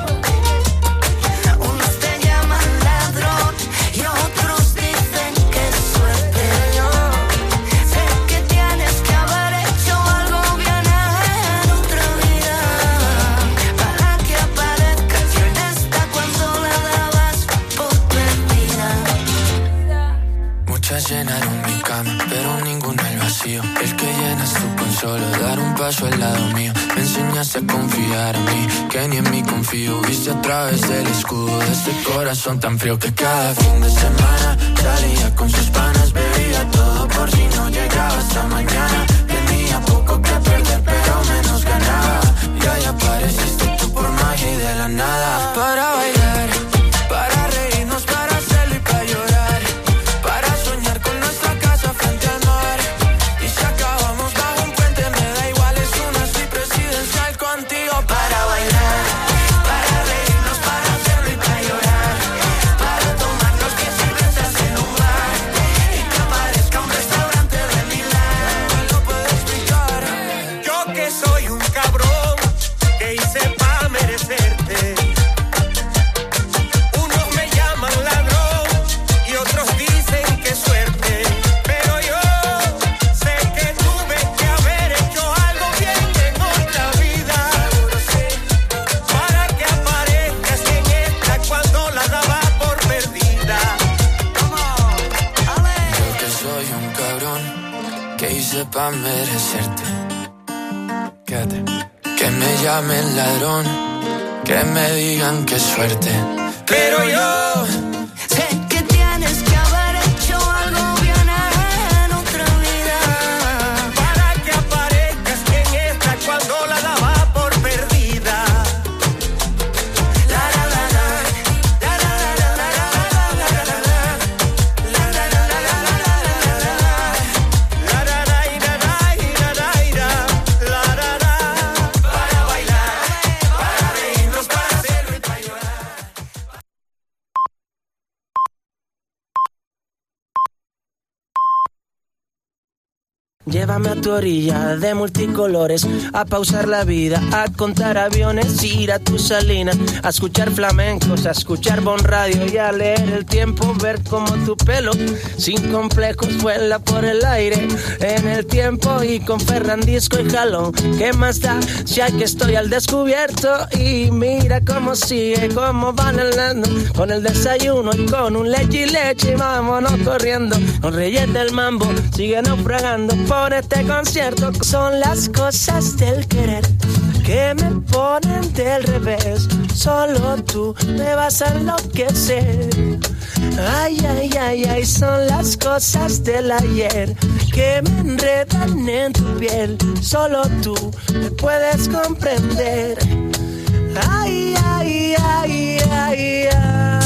Unos te llaman ladrón y otros dicen que es suerte. Yo sé que tienes que haber hecho algo bien en otra vida, para que aparezcas en esta cuando la dabas por perdida. Muchas llenaron mi cama, pero ninguna el vacío. El que llenas tú con solo dar un paso al lado mío. Me enseñaste a confiar en mí, que ni en mí confío. Viste a través del escudo de este corazón tan frío, que cada fin de semana salía con sus panas. Bebía todo por si no llegaba hasta mañana. Tenía poco que perder, pero menos ganaba. Y hoy apareciste tú por magia y de la nada. Para bailar, para reírnos, para hacerlo y para llorar, para soñar con nuestra casa frente al mar. Y si acabamos bajo un puente, me da igual, es una suite presidencial contigo. Para bailar, para reírnos, para hacerlo y para llorar, para tomarnos que cervezas en un bar, y que aparezca un restaurante de Milán. No lo puedo explicar. Yo que soy un cabrón, que hice pa' merecerte. Unos me llaman ladrón y otros dicen que suerte. Pero yo sé que tuve que haber hecho algo bien en otra vida, para que aparezcas en esta cuando la daba por perdida. Yo que soy un cabrón, que hice pa' merecerte. Quédate. Que me llamen ladrón, que me digan que suerte. Pero yo sé que tienes que haber hecho algo bien en otra vida, para que Llévame a tu orilla de multicolores, a pausar la vida, a contar aviones, ir a tu salina, a escuchar flamencos, a escuchar Bon Radio y a leer el tiempo, ver cómo tu pelo sin complejos vuela por el aire en el tiempo y con Ferrandisco y jalón. ¿Qué más da si aquí estoy al descubierto? Y mira cómo sigue, cómo van hablando con el desayuno y con un leche y leche y vámonos corriendo. Con Reyes del Mambo sigue naufragando por este concierto. Son las cosas del querer que me ponen del revés. Solo tú me vas a enloquecer. Ay, ay, ay, ay, son las cosas del ayer que me enredan en tu piel. Solo tú me puedes comprender. Ay, ay, ay, ay, ay.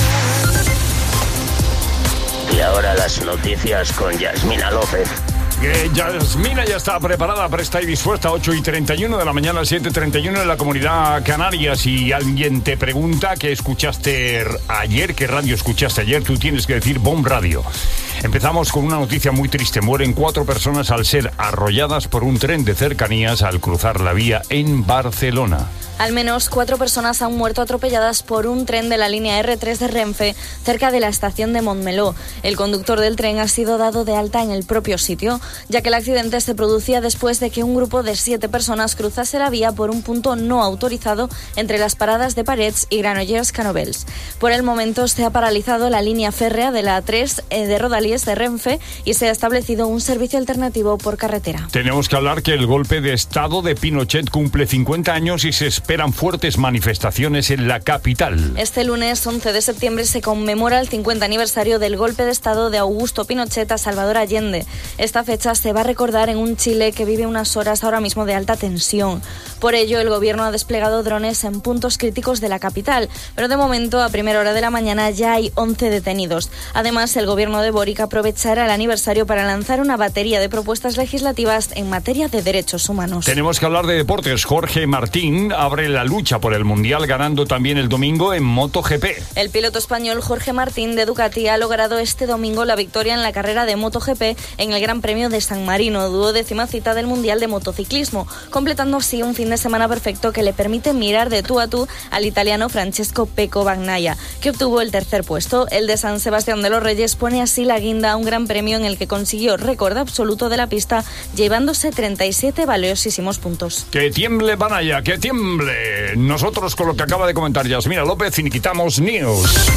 Y ahora las noticias con Yasmina López. Que Yasmina ya está preparada, presta y dispuesta. Ocho y treinta y uno de la mañana, siete y treinta y uno en la Comunidad Canaria. Si alguien te pregunta qué escuchaste ayer, qué radio escuchaste ayer, tú tienes que decir Bon Radio. Empezamos con una noticia muy triste. Mueren cuatro personas al ser arrolladas por un tren de cercanías al cruzar la vía en Barcelona. Al menos cuatro personas han muerto atropelladas por un tren de la línea erre tres de Renfe cerca de la estación de Montmeló. El conductor del tren ha sido dado de alta en el propio sitio, ya que el accidente se producía después de que un grupo de siete personas cruzase la vía por un punto no autorizado entre las paradas de Parets y Granollers-Canovels. Por el momento se ha paralizado la línea férrea de la A tres de Rodalies de Renfe y se ha establecido un servicio alternativo por carretera. Tenemos que hablar que el golpe de estado de Pinochet cumple cincuenta años y se esperan fuertes manifestaciones en la capital. Este lunes once de septiembre se conmemora el cincuenta aniversario del golpe de estado de Augusto Pinochet a Salvador Allende. Esta fecha se va a recordar en un Chile que vive unas horas ahora mismo de alta tensión. Por ello, el gobierno ha desplegado drones en puntos críticos de la capital, pero de momento, a primera hora de la mañana, ya hay once detenidos. Además, el gobierno de Boric aprovechará el aniversario para lanzar una batería de propuestas legislativas en materia de derechos humanos. Tenemos que hablar de deportes. Jorge Martín abre la lucha por el Mundial ganando también el domingo en MotoGP. El piloto español Jorge Martín de Ducati ha logrado este domingo la victoria en la carrera de MotoGP en el Gran Premio de San Marino, duodécima cita del Mundial de Motociclismo, completando así un fin de semana perfecto que le permite mirar de tú a tú al italiano Francesco Pecco Bagnaia, que obtuvo el tercer puesto. El de San Sebastián de los Reyes pone así la guinda a un Gran Premio en el que consiguió récord absoluto de la pista, llevándose treinta y siete valiosísimos puntos. Que tiemble Bagnaia, que tiemble. Nosotros con lo que acaba de comentar Yasmina López y quitamos News.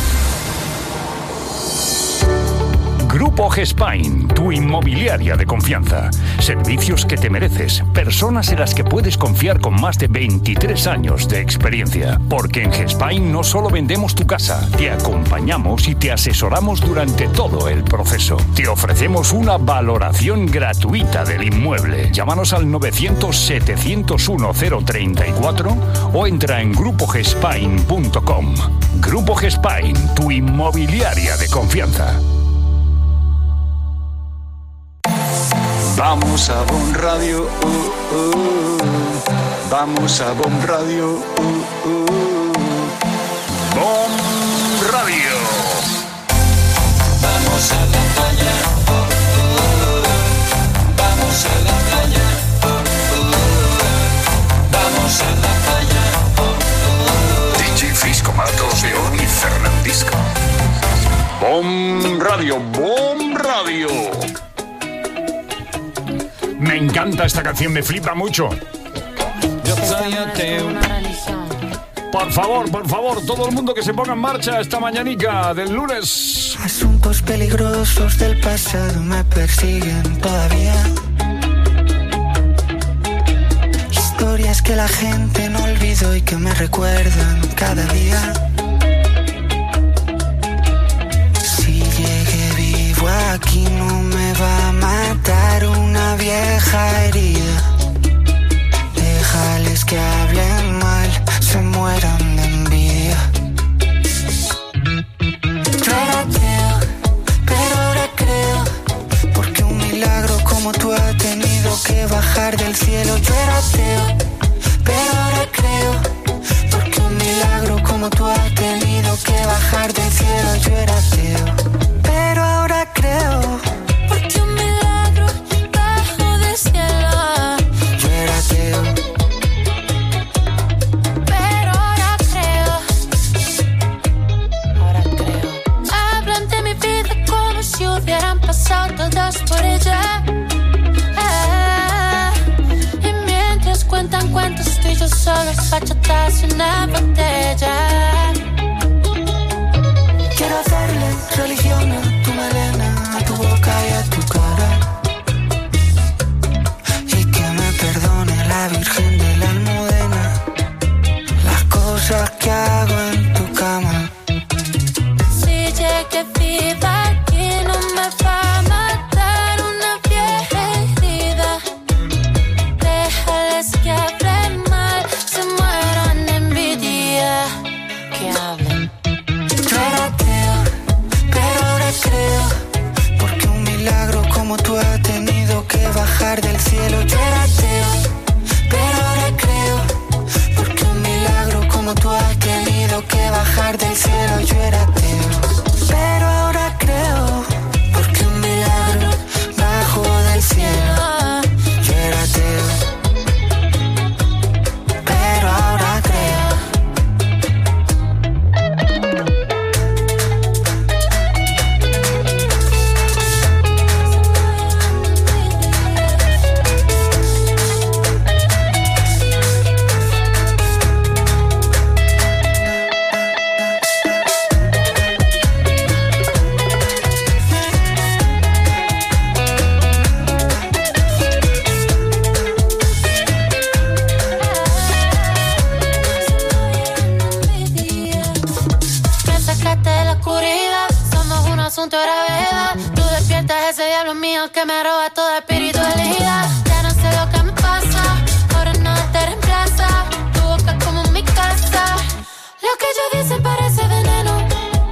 Grupo Gespain, tu inmobiliaria de confianza. Servicios que te mereces. Personas en las que puedes confiar con más de veintitrés años de experiencia. Porque en Gespain no solo vendemos tu casa, te acompañamos y te asesoramos durante todo el proceso. Te ofrecemos una valoración gratuita del inmueble. Llámanos al novecientos setecientos uno cero treinta y cuatro o entra en grupo gespain punto com. Grupo Gespain, tu inmobiliaria de confianza. Vamos a Bon Radio, uh, uh. Vamos a Bon Radio, uh, uh. Bon Radio. Vamos a la playa, oh, oh. Vamos a la playa, oh, oh. Vamos a la playa, oh, oh. D J Fisco, Matos, León y Fernandisco. Bon Radio, Bon Radio. Me encanta esta canción, me flipa mucho. Por favor, por favor, todo el mundo que se ponga en marcha esta mañanica del lunes. Asuntos peligrosos del pasado me persiguen todavía. Historias que la gente no olvidó y que me recuerdan cada día. Si llegué vivo aquí no me va a matar una vieja herida. Déjales que hablen mal, se mueran de envidia. Yo era ateo, pero ahora creo, porque un milagro como tú ha tenido que bajar del cielo. Yo era ateo, pero ahora creo, porque un milagro como tú ha tenido que bajar del cielo. Yo era ateo, pero ahora creo, porque un milagro bajó solo bachatazo y una botella. Quiero hacerle religión a tu melena, a tu boca y a tu cara. Y que me perdone la Virgen de la Almudena las cosas que hago en tu cama. Si llegué viva aquí no me va a matar una vieja herida. Déjales que hablen mal, se mueran de envidia. Que hablen. Yo era ateo, pero ahora creo, porque un milagro como tú ha tenido que bajar del cielo. Yo era ateo, pero ahora creo, porque un milagro como tú has tenido que bajar del cielo. Yo era ateo, pero ahora creo, porque un milagro bajó del cielo. Yo era ateo, pero ahora creo. Asunto de gravedad. Tú despiertas ese diablo mío que me roba toda espiritualidad. Ya no sé lo que me pasa, ahora nada te reemplaza. Tu boca es como mi casa. Lo que ellos dicen parece veneno.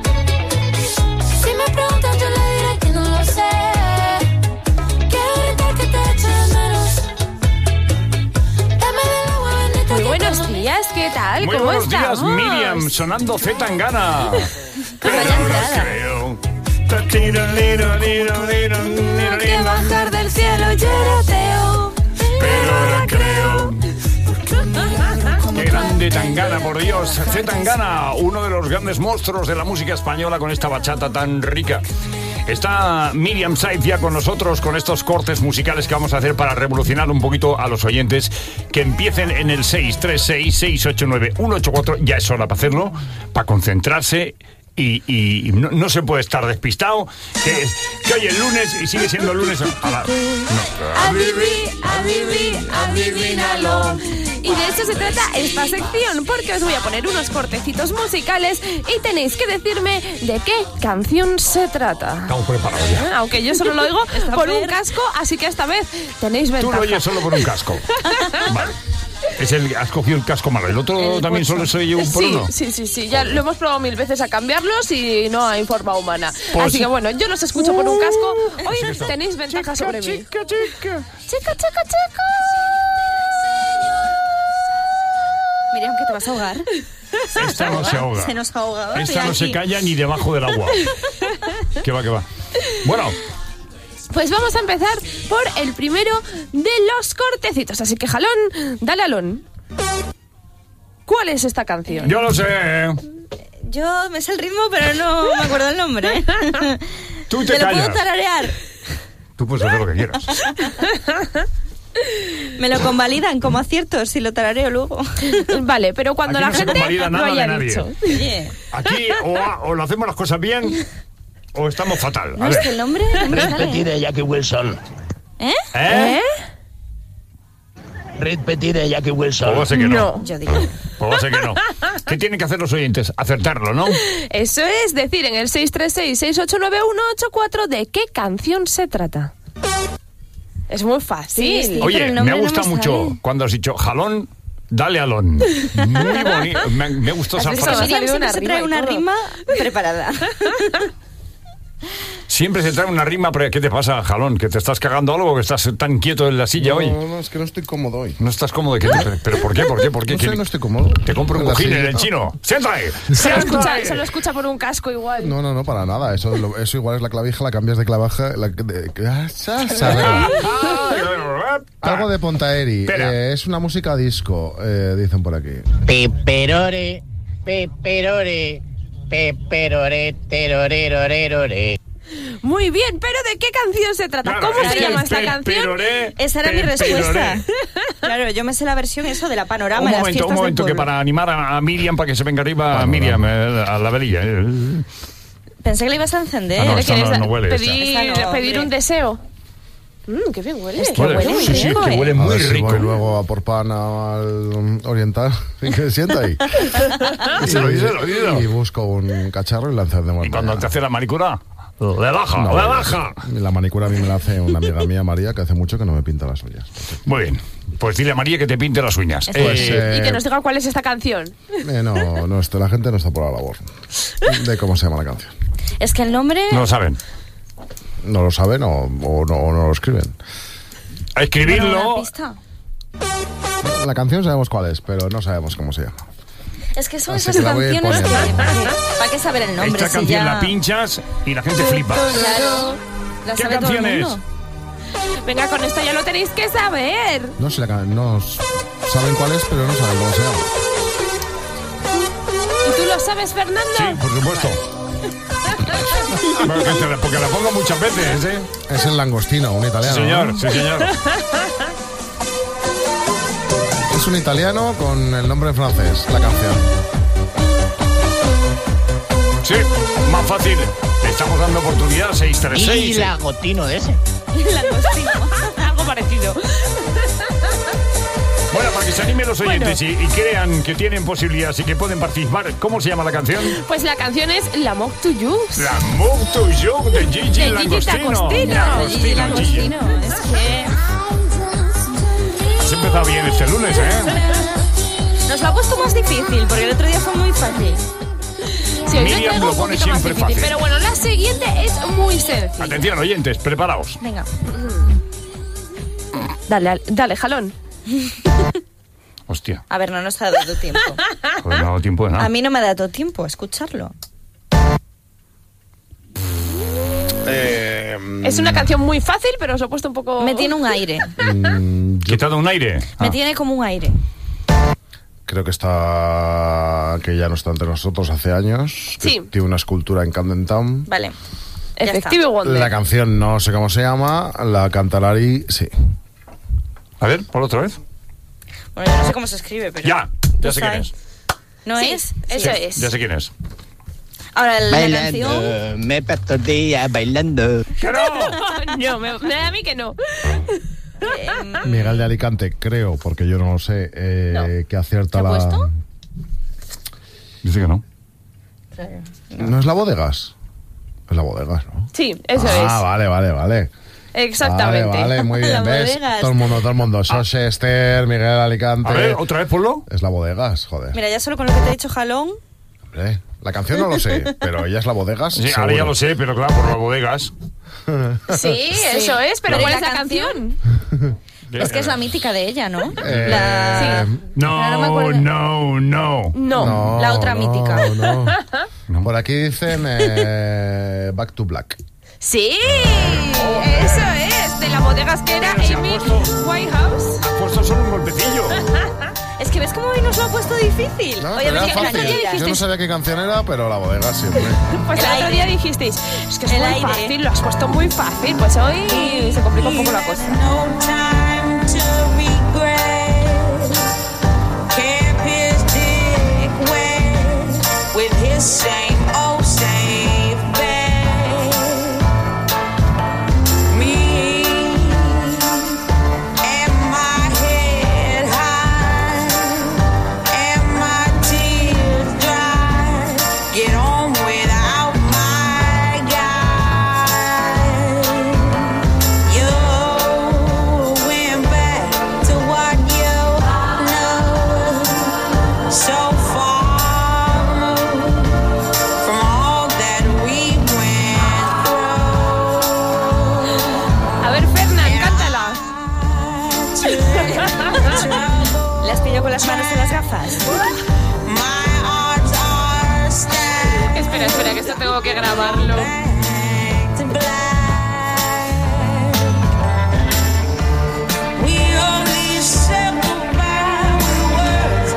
Si me preguntan yo le diré que no lo sé. Quiero gritar que te echo de menos. Dame del agua bendita. Muy buenos días, ¿qué tal? Muy ¿Cómo buenos estamos? días, Miriam, sonando Z Tangana. Vaya entrada. Que bajar del cielo yo era ateo, pero ahora creo. Qué grande Tangana, por Dios. Z Tangana, uno de los grandes monstruos de la música española con esta bachata tan rica. Está Miriam Saiz ya con nosotros con estos cortes musicales que vamos a hacer para revolucionar un poquito a los oyentes que empiecen en el seis tres seis, seis ocho nueve, uno ocho cuatro. Ya es hora para hacerlo, para concentrarse. Y, y no, no se puede estar despistado que, que hoy es lunes y sigue siendo lunes a la, no. A vivir, a vivir, a viviralo. Y de eso se trata esta sección, porque os voy a poner unos cortecitos musicales y tenéis que decirme de qué canción se trata. Estamos preparados ya. Aunque yo solo lo oigo por un casco, así que esta vez tenéis ventaja. Tú lo oyes solo por un casco. Vale. Es el, has cogido el casco malo. ¿El otro el también pocho. Solo se oye un por sí, uno? Sí, sí, sí. Ya lo hemos probado mil veces a cambiarlos y no hay forma humana. Pues Así sí. que bueno, yo los escucho por un casco. Hoy Así que está. tenéis ventaja Chica, sobre mí. chica, chica. Chica, chica, chica. Miriam, que te vas a ahogar. Esta no se ahoga. Se nos ha ahogado. Esta estoy no se aquí. calla ni debajo del agua. Que va, que va. Bueno, Pues vamos a empezar por el primero de los cortecitos. Así que, Jalón, dale alón. ¿Cuál es esta canción? yo lo sé. Yo me sé el ritmo, pero no me acuerdo el nombre. Tú te ¿Te lo callas. puedo tararear? Tú puedes hacer lo que quieras. Me lo convalidan como acierto si lo tarareo luego. Vale, pero cuando Aquí la no se gente convalida lo nada de haya nadie. dicho. Oye, Aquí o, o lo hacemos las cosas bien o estamos fatal. A ¿no es ver. que el nombre? No me Red sale. Petit de Jackie Wilson. ¿Eh? ¿Eh? Red Petit de Jackie Wilson. Pues va a ser que no. No. Yo digo. Pues va a ser que no. ¿Qué tienen que hacer los oyentes? Acertarlo, ¿no? Eso es decir en el seis tres seis, seis ocho nueve, uno ocho cuatro de qué canción se trata. Es muy fácil. Sí, sí. Oye, pero el me nombre ha no gustado me mucho sale. cuando has dicho jalón, dale alón. Muy bonito. Me, me gustó ¿Has esa visto? frase. Me ha Miriam salido una siempre se trae rima y una todo. rima preparada. Siempre se trae una rima, pero ¿qué te pasa, jalón? ¿Que te estás cagando algo o que estás tan quieto en la silla No, hoy? no, es que no estoy cómodo hoy. No estás cómodo. ¿Qué te- ¿Pero por qué? ¿Por qué? ¿Por qué? No sé, ¿Quién- no estoy cómodo. Te compro un En la cojín en silla. el chino. ¡Siéntate! Se lo, escucha, ¡Siéntate! se lo escucha por un casco igual. No, no, no, para nada. Eso, lo- eso igual es la clavija, la cambias de clavaja. La, de, ah, sa- sa- algo de Pontaeri. Espera. Eh, es una música disco, eh, dicen por aquí. Peperore, peperore, peperore, terorerorerore. Muy bien, pero ¿de qué canción se trata? Claro, ¿Cómo es se que llama el esta pe- canción? peroré, Esa era mi pe- respuesta. peroré. Claro, yo me sé la versión eso de la panorama. Un en las momento, fiestas un momento, del que pueblo. para animar a, a Miriam, para que se venga arriba a Miriam, eh, a la velilla. eh. Pensé que la ibas a encender. Ah, no, ¿Le esta quieres no- no huele, esta. Pedir, Esta no, pedir hombre. un deseo. Mmm, qué bien huele. Es que huele muy Sí, sí, rico, que ¿eh? huele A muy ver si rico. voy luego a por pan al oriental. ¿Qué sienta ahí? Díselo, díselo, díselo. Y busco un cacharro y la encendemos. Y cuando te hace la manicura, le baja, No, le baja. La manicura a mí me la hace una amiga mía, María, que hace mucho que no me pinta las uñas. Muy bien. Pues dile a María que te pinte las uñas. Pues, Eh, Y que nos diga cuál es esta canción. Eh, no, no, esto, la gente no está por la labor de cómo se llama la canción. Es que el nombre... no lo saben. No lo saben o, o no, o no lo escriben. A escribirlo. Bueno, una pista. La canción sabemos cuál es, pero no sabemos cómo se llama. Es que son Así esas que la voy a ir canciones que... poniendo. ¿Para qué, para qué saber el nombre? Esta si canción ya... la pinchas y la gente flipa. Claro. La ¿Qué sabe todo el canción es? mundo. Venga, con esto ya lo tenéis que saber. No sé, la can- no s- saben cuál es, pero no saben cómo se llama. ¿Y tú lo sabes, Fernando? Sí, por supuesto. Porque, te la, porque la pongo muchas veces, ¿eh? Es el langostino, un italiano. Sí, señor, ¿no? sí, señor. Es un italiano con el nombre en francés, la canción. Sí, más fácil. Le estamos dando oportunidad, seis tres seis. Y lagotino ese. Langostino. Algo parecido. Bueno, para que se animen los oyentes y, y crean que tienen posibilidades y que pueden participar, ¿cómo se llama la canción? Pues la canción es La Mock to You. La Move to You de Gigi De Gigi Langostino. D'Agostino. Gigi Langostino, Gigi. D'Agostino. Es que... Has empezado bien este lunes, ¿eh? Nos lo ha puesto más difícil, porque el otro día fue muy fácil. Sí, hoy Miriam traigo lo un pone poquito más siempre difícil, fácil. pero bueno, la siguiente es muy sencilla. Atención, oyentes, preparaos. Venga. Dale, dale, jalón. Hostia, A ver, no nos ha dado tiempo. pues no ha dado tiempo de nada. A mí no me ha dado tiempo a escucharlo. Eh, Es una canción muy fácil, pero os he puesto un poco... Me tiene un aire. mm, yo ¿Quitado un aire? Me Ah. tiene como un aire. creo que está. Que ya no está entre nosotros hace años. que Sí. Tiene una escultura en Camden Town. Vale. Ya Efectivo está. Wonder. La canción no sé cómo se llama. La canta Lari, sí. A ver, por otra vez. Bueno, yo no sé cómo se escribe, pero... Ya, ya ¿Tú sé quién sabes? es. ¿No Sí, es? eso Sí, es. Ya sé quién es. Ahora, la Bailando, canción... me paso el día bailando. ¡Que no! No, me, me da a mí que no. Miguel de Alicante, creo, porque yo no lo sé, eh, que acierta ¿Qué ha la. puesto? Dice que no. ¿No es la bodegas? Es la bodegas, ¿no? Sí, eso ah, es. vale, vale, vale. Exactamente. Vale, vale, muy bien. La ¿Ves? bodegas. Todo el mundo, todo el mundo. Sose, Esther, Miguel de Alicante. A ver, otra vez, ponlo. Es la bodegas, joder. Mira, ya solo con lo que te he dicho, jalón... Hombre, la canción no lo sé, pero ella es la bodegas. Sí, ahora seguro. ya lo sé, pero claro, por las bodegas. Sí, eso es, pero Pero ¿cuál ¿y es la la canción? Es que es la mítica de ella, ¿no? Eh, La... Ahora no me No, acuerdo. no, no. No. No, La otra no, mítica. no. Por aquí dicen eh, Back to Black. Sí, eso es, de la bodegasquera Pero se ha Amy puesto- Whitehouse. Ha puesto solo un golpecillo. Es que ves cómo hoy nos lo ha puesto difícil. No, Oye, pero era mira, el fácil. aire. Yo no sabía qué canción era, pero la bodega siempre. Pues El el otro aire. día dijisteis, es que es El muy aire. fácil, lo has puesto muy fácil. Pues hoy se complica un poco la cosa. No time to regret. Kept his dick wet with his same old safe bet. Me and my head high and my tears dry. Get on without my guy. You went back to what you know, so far removed from all that we went through. A ver, Fernán, cántala. ¿Le has pillado con las manos en las gafas? My arms are stacked Espera, espera, que esto tengo que grabarlo. to black. We only said goodbye with words.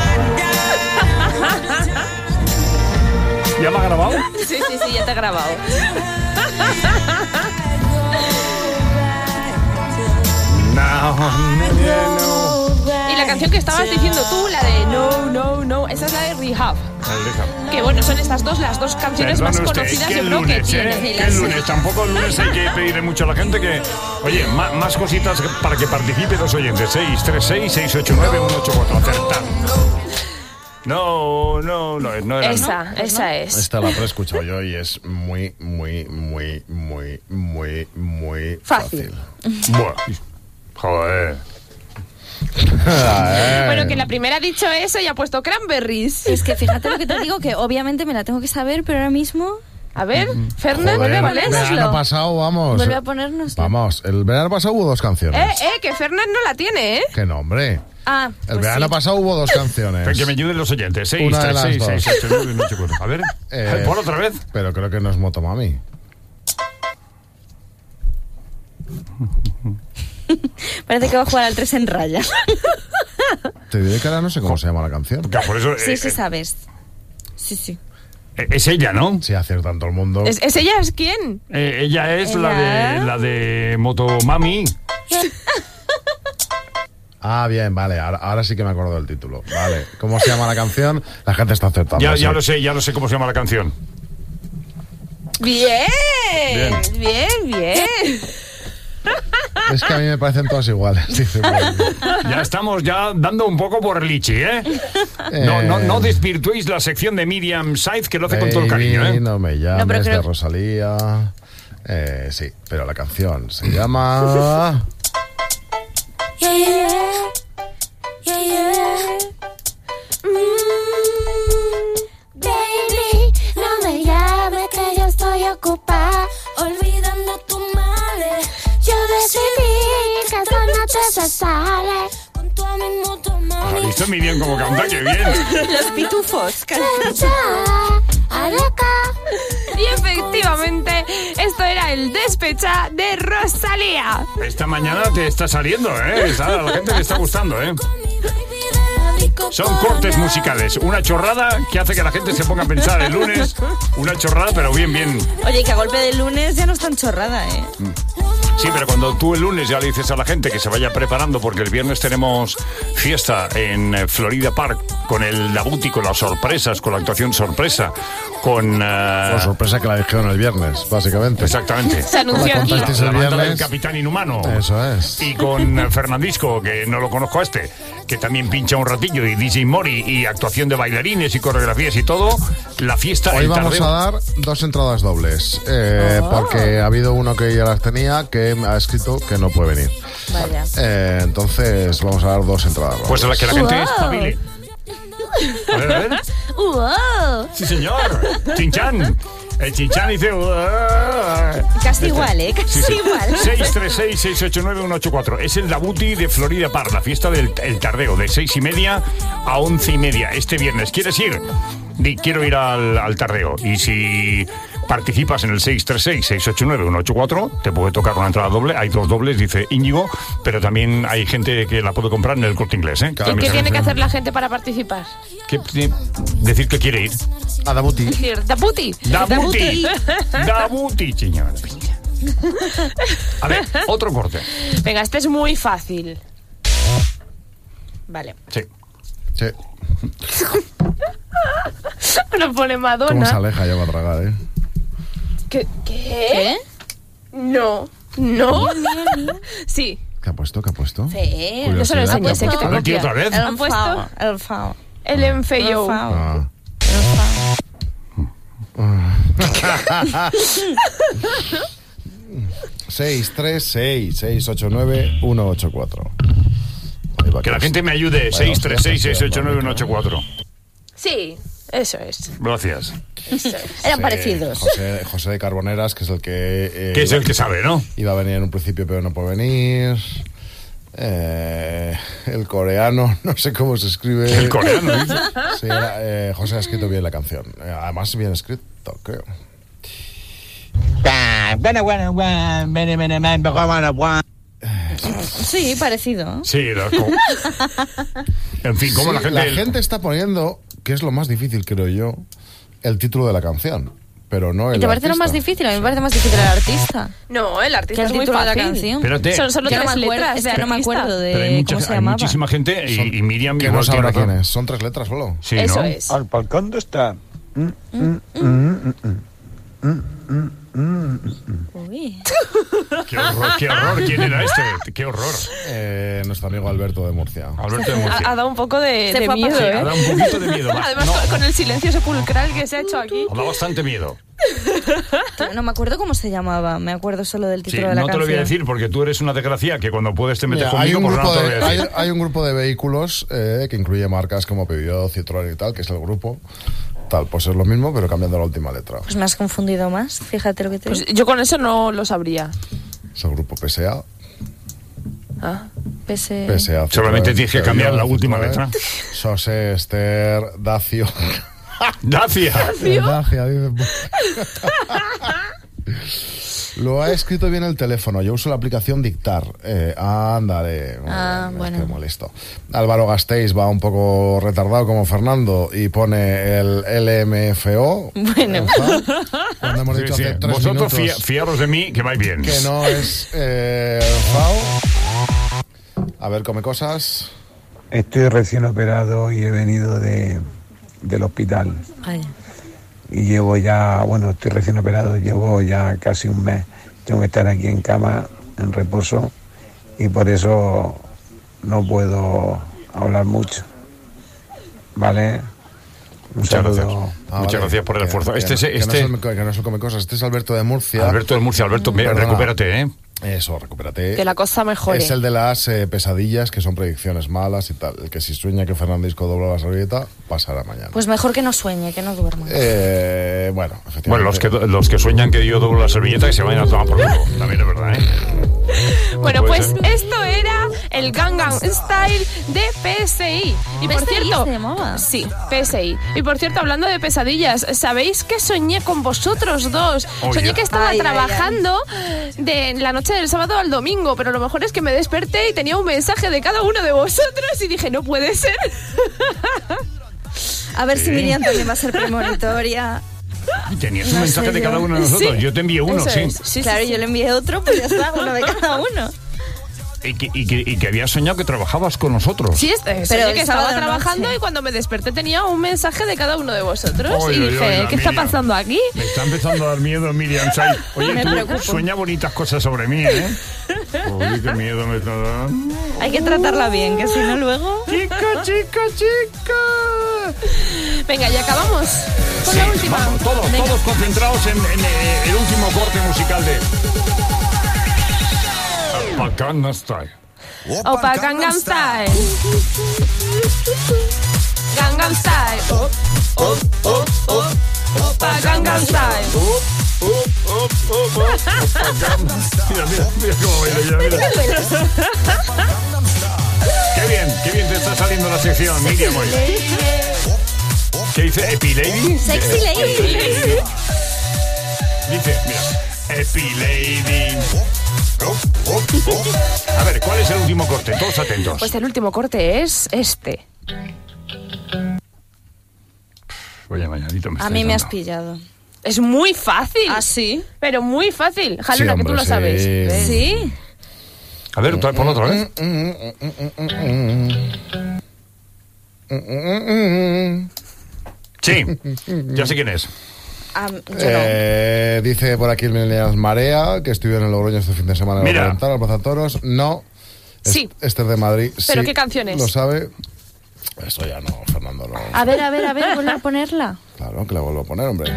I died. ¿Ya me ha grabado? Sí, sí, sí, ya te he grabado. No, no, no. la canción que estabas diciendo tú, la de No, No, No, esa es la de Rehab. Que bueno, son estas dos las dos canciones Perdone más usted, conocidas que de el Bro que lunes, tiene. ¿eh? Que el lunes, tampoco el lunes hay que pedirle mucho a la gente que... Oye, más, más cositas para que participe los oyentes. seis tres seis, seis ocho nueve, uno ocho cuatro. Acertar. No, no, no, no era. Esa, ¿no? esa es. Esta la he escuchado yo y es muy, muy, muy, muy, muy, muy Fácil. fácil. Bueno, joder. Bueno, que la primera ha dicho eso y ha puesto cranberries. Es que fíjate lo que te digo, que obviamente me la tengo que saber, pero ahora mismo... A ver, Fernan, Joder, vuelve a el verano ponérnoslo. pasado, vamos. Vuelve a ponernos. Vamos, el verano pasado hubo dos canciones. Eh, eh, que Fernan no la tiene, ¿eh? ¿Qué nombre? Ah, El pues verano sí. pasado hubo dos canciones. Que me ayuden los oyentes. seis Una de tres las seis, dos. seis ocho nueve, uno ocho cuatro. A ver, Eh, ¿por otra vez? Pero creo que no es Motomami. Parece que va a jugar al tres en raya. Te diré que ahora no sé cómo se llama la canción. Ya, por eso, Sí, eh, sí sabes. Sí, sí. eh, es ella, ¿no? Sí, aciertan todo el mundo. ¿Es, es ella? ¿Es quién? Eh, ella es la Ella. de la de Motomami. Ah, bien, vale, ahora, ahora sí que me acuerdo del título. Vale, ¿cómo se llama la canción? La gente está acertando. Ya, sí. ya lo sé, ya lo sé cómo se llama la canción. Bien, Bien. bien, bien. Es que a mí me parecen todas iguales. dice por ahí. Ya estamos ya dando un poco por Lichi, ¿eh? No, no, no desvirtuéis la sección de Miriam Saiz, que lo hace con todo el cariño, Baby, ¿eh? No me llames, No, pero creo- de Rosalía. Eh, sí, pero la canción se llama... Yeah, yeah, yeah, yeah. Mm, baby, no me llames que yo estoy ocupada, olvidando tus males. Yo decidí que esta noche se sale con tu mismo tu ¿Has mami. visto Miriam cómo canta? ¡Qué bien! Los pitufos. Cha, cha, aleca. Y efectivamente, esto era el Despecha de Rosalía. Esta mañana te está saliendo, ¿eh? Está- a la gente le está gustando, ¿eh? Son cortes musicales. Una chorrada que hace que la gente se ponga a pensar el lunes. Una chorrada, pero bien, bien. Oye, que a golpe de lunes ya no es tan chorrada, ¿eh? Sí, pero cuando tú el lunes ya le dices a la gente que se vaya preparando porque el viernes tenemos fiesta en eh, Florida Park con el Dabuti, con las sorpresas, con la actuación sorpresa, con... eh, La sorpresa que la dijeron el viernes, básicamente. Exactamente. Se anunció La aquí. contasteis La el banda del viernes. Capitán Inhumano. Eso es. Y con eh, Fernandisco, que no lo conozco a este, que también pincha un ratillo, y D J Mori, y actuación de bailarines y coreografías y todo. La fiesta, Hoy el vamos tardeo. a dar dos entradas dobles, eh, Oh. porque ha habido uno que ya las tenía que ha escrito que no puede venir. Vaya. Eh, entonces vamos a dar dos entradas dobles. Pues a la que la gente Wow. espabile. A ver, a ver. ¡Wow! Sí, señor. Chinchan. El Chinchan dice... "Uah". Casi igual, ¿eh? Casi Sí, sí. igual. seis tres seis, seis ocho nueve, uno ocho cuatro. Es el Dabuti de Florida Park, la fiesta del el tardeo, de seis y media a once y media este viernes. ¿Quieres ir? Di, quiero ir al, al tardeo. Y si participas en el seis tres seis, seis ocho nueve, uno ocho cuatro, te puede tocar una entrada doble. Hay dos dobles, dice Íñigo, pero también hay gente que la puede comprar en el Corte Inglés, ¿eh? ¿Y qué tiene que hacer la gente para participar? ¿Qué- qué- decir que quiere ir. A Dabuti. Decir, Dabuti. Dabuti. Dabuti, señor. A ver, otro corte. Venga, este es muy fácil. Vale. Sí. Sí. Lo pone ¿Cómo se Madonna. aleja ya va a tragar, eh? ¿Qué? ¿Qué? No. ¿No? Sí. ¿Qué ha puesto? ¿Qué ha puesto? Sí. No se lo Curiosidad, enseñes, ¿qué ha sé que te A ver, tío, copia. otra vez. El ¿Han puesto? fao, el fao. El enfeyo. El fao. Ah. seis tres seis, seis ocho nueve, uno ocho cuatro. Que la gente me ayude. seis tres seis, seis ocho nueve, uno ocho cuatro. Sí, eso es. Gracias. Eso es. Eran Sí, parecidos. José, José de Carboneras, que es el que... eh, Que es el que sabe, ¿no? Iba a venir en un principio, pero no puede venir. Eh, el coreano, no sé cómo se escribe. El coreano, dice. Sí, era, eh, José ha escrito bien la canción. Eh, además, bien escrito, creo. Sí, parecido. Sí, la- como- en fin, como Sí, la gente... la gente está poniendo, que es lo más difícil, creo yo, el título de la canción. pero no el ¿Y te parece artista. lo más difícil? A mí me parece más difícil el artista. No, el Que artista el es muy título de la fácil. canción. Espérate. Son solo Yo no tres me acuerdo, letras. o sea, no me artista. acuerdo de Pero hay, mucha- cómo se hay llamaba. muchísima gente y, y Miriam Que igual no sabrá tiene quién razón. es, son tres letras solo. Sí, Eso ¿no? es. Alpalcando está. Uy. Qué horror, qué horror. ¿Quién era este? Qué horror. Eh, nuestro amigo Alberto de Murcia. Alberto de Murcia. Ha, ha dado un poco de, Se de fue a miedo, pasar. ¿eh? Ha dado un poquito de miedo. Va. Además, No, con, con el silencio sepulcral que se ha hecho aquí. ha dado bastante miedo. No me acuerdo cómo se llamaba, me acuerdo solo del Sí, título de la no te canción. lo voy a decir porque tú eres una desgracia que cuando puedes te metes Mira, hay, conmigo, un pues no grupo te lo voy de, a hay, decir. hay un grupo de vehículos eh, que incluye marcas como Peugeot, Citroën y tal, que es el grupo. Tal, pues es lo mismo, pero cambiando la última letra. Pues me has confundido más, fíjate lo que te Pues digo. yo con eso no lo sabría. Es el grupo P S A. Ah. P S... P S A Citroën, Solamente tienes que cambiar la Peugeot, última Citroën, letra. Sose, Ester, Dacio. Dacia. Eh, Dacia, dice. Lo ha escrito bien el teléfono. Yo uso la aplicación Dictar. Eh, ándale. Ah, Es bueno. que molesto. Álvaro Gasteiz va un poco retardado como Fernando y pone el L M F O. Bueno. Cuando hemos Sí, dicho sí. hace tres Vosotros minutos fia- fiaros de mí que vais bien. que no es eh, F A O. A ver, come cosas. Estoy recién operado y he venido de, del hospital. Ay. Y llevo ya, bueno, estoy recién operado, llevo ya casi un mes. Tengo que estar aquí en cama, en reposo, y por eso no puedo hablar mucho. ¿Vale? Un Muchas saludo. gracias. Ah, Muchas vale. gracias por el Que- esfuerzo. que Este, no- es- que, no este, es el- que no es el come cosas. Este es Alberto de Murcia. Alberto de Murcia. Alberto, mira, Perdona. recupérate, ¿eh? Eso, recupérate. Que la cosa mejore. Es el de las eh, pesadillas, que son predicciones malas y tal. El que si sueña que Fernandisco dobla la servilleta, pasará mañana. Pues mejor que no sueñe, que no duerma. Eh, bueno, efectivamente. Bueno, los que, los que sueñan que yo doblo la servilleta que se vayan a tomar por culo. También es verdad, ¿eh? Bueno, puede pues ser. esto era el Gangnam Style de P S I. Y por ¿P S I cierto, se llamaba? sí, P S I. Y por cierto, hablando de pesadillas, ¿sabéis que soñé con vosotros dos? Oh, soñé ya. que estaba Ay, ay, trabajando de la noche del sábado al domingo, pero lo mejor es que me desperté y tenía un mensaje de cada uno de vosotros y dije, no puede ser. A ver Sí. si Miriam también va a ser premonitoria. Y tenías un No mensaje sé de yo. cada uno de nosotros. Sí, yo te envié uno, eso sí. es. Sí, claro, sí, sí. yo le envié otro, pues ya está, uno de cada uno. Y que, y, que, y que habías soñado que trabajabas con nosotros. Sí, este, Pero soñé el que estaba sábado trabajando noche. y cuando me desperté tenía un mensaje de cada uno de vosotros Oy, y oy, dije, oy, la ¿qué está Miriam. pasando aquí? Me está empezando a dar miedo, Miriam Say. Oye, Me tú preocupo. sueña bonitas cosas sobre mí, ¿eh? Uy, qué miedo me está dando. Hay que tratarla bien, que si no luego... Chica, chica, chica. Venga, ya acabamos con la última. Vamos, todos, Venga. todos concentrados en, en, eh, el último corte musical de Alpacana Style. Opa Gangnam Style. Gangnam Style. Oh, oh, oh, oh. Opa Gangnam Style. Mira, mira, mira cómo baila, mira, mira. Qué bien, qué bien te está saliendo la sección, Miriam, hoy. ¿Qué dice? ¿Epi Lady? Sexy Eh, lady. Epi Lady. Dice, mira, Epi Lady. A ver, ¿cuál es el último corte? Todos atentos. Pues el último corte es este. Vaya mañanito me A estáis mí me has dando. pillado. Es muy fácil. ¿Ah, sí? Pero muy fácil. Jaluna, Sí, que hombre, tú lo sí. sabes. ¿Ves? ¿Sí? A ver, otra- pon otra vez. Sí, ya sé quién es. Ah, yo no. Eh, dice por aquí el Millennials Marea, que estuvo en el Logroño este fin de semana en Mira. la Ventana, en Plaza Toros. No. Es- Sí. Este es de Madrid. ¿Pero Sí, qué canción es? Lo sabe. Eso ya no, Fernando, no. A ver, a ver, a ver, vuelve a ponerla. Claro, que la vuelvo a poner, hombre.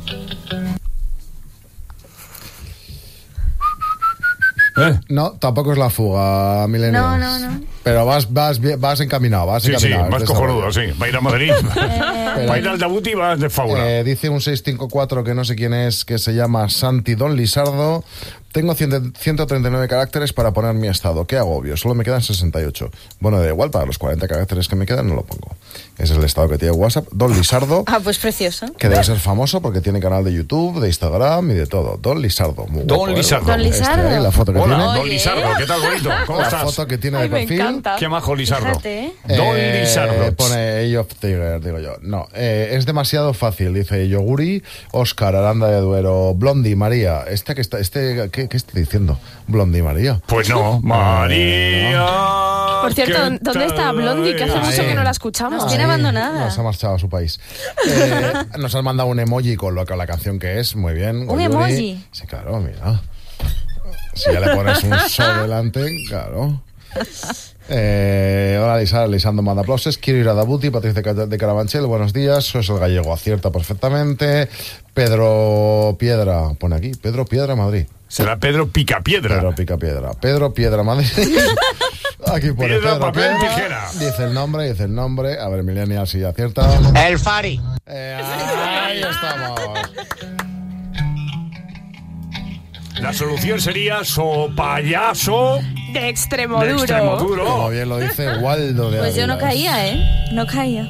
¿Eh? No, tampoco es la fuga, Millennials. No, no, no. Pero vas, vas, bien- vas encaminado, vas Sí, sí, encaminado. más es de esa cojonudo, manera. sí. Va a ir a Madrid. Va a ir al Dabuti y vas de fauna. Eh, dice un seis cinco cuatro que no sé quién es, que se llama Santi Don Lisardo. Tengo ciento treinta y nueve caracteres para poner mi estado. Qué agobio, solo me quedan sesenta y ocho. Bueno, da igual, para los cuarenta caracteres que me quedan no lo pongo. Ese es el estado que tiene WhatsApp. Don Lisardo, Ah, pues precioso. que debe ser famoso porque tiene canal de YouTube, de Instagram y de todo. Don Lisardo. Muy Don guapo, ¿eh? Lisardo. Don Lisardo. Este ahí, la foto que Hola, tiene. Don Lisardo, ¿qué tal, bonito? ¿Cómo La estás? foto que tiene de Ay, me perfil. encanta. Qué majo Lisardo. Fíjate. Don Eh, Lisardo. Pone Age of Tiger, digo yo. No, eh, es demasiado fácil. Dice Yoguri, Oscar, Aranda de Duero, Blondie, María. Este que está, este, ¿qué, qué está diciendo? Blondie, María. Pues no, María. Por cierto, ¿qué ¿dónde tal? está Blondie? Que hace Ahí. mucho que no la escuchamos. Nos tiene Ahí, abandonada. Nos ha marchado a su país. Eh, nos han mandado un emoji con lo que la canción que es. Muy bien. ¿Un Goyuri. emoji? Sí, claro, mira. Si ya le pones un sol delante, claro. Eh, hola Lisa, Lisando manda aplausos. Quiero ir a Dabuti, Patricia de Carabanchel, buenos días. Soy el gallego, acierta perfectamente. Pedro Piedra, pone aquí, Pedro Piedra, Madrid. Será Pedro Picapiedra. Pedro Picapiedra. Pedro Piedra, Madrid. Aquí pone Piedra, Pedro papel, Piedra. tijera. Dice el nombre, dice el nombre. A ver, Millennial, si acierta. El Fari. Eh, ahí estamos. La solución sería sopayaso De extremo de duro. extremo duro. Como bien lo dice Waldo de Pues yo no Águilas. caía, ¿eh? No caía.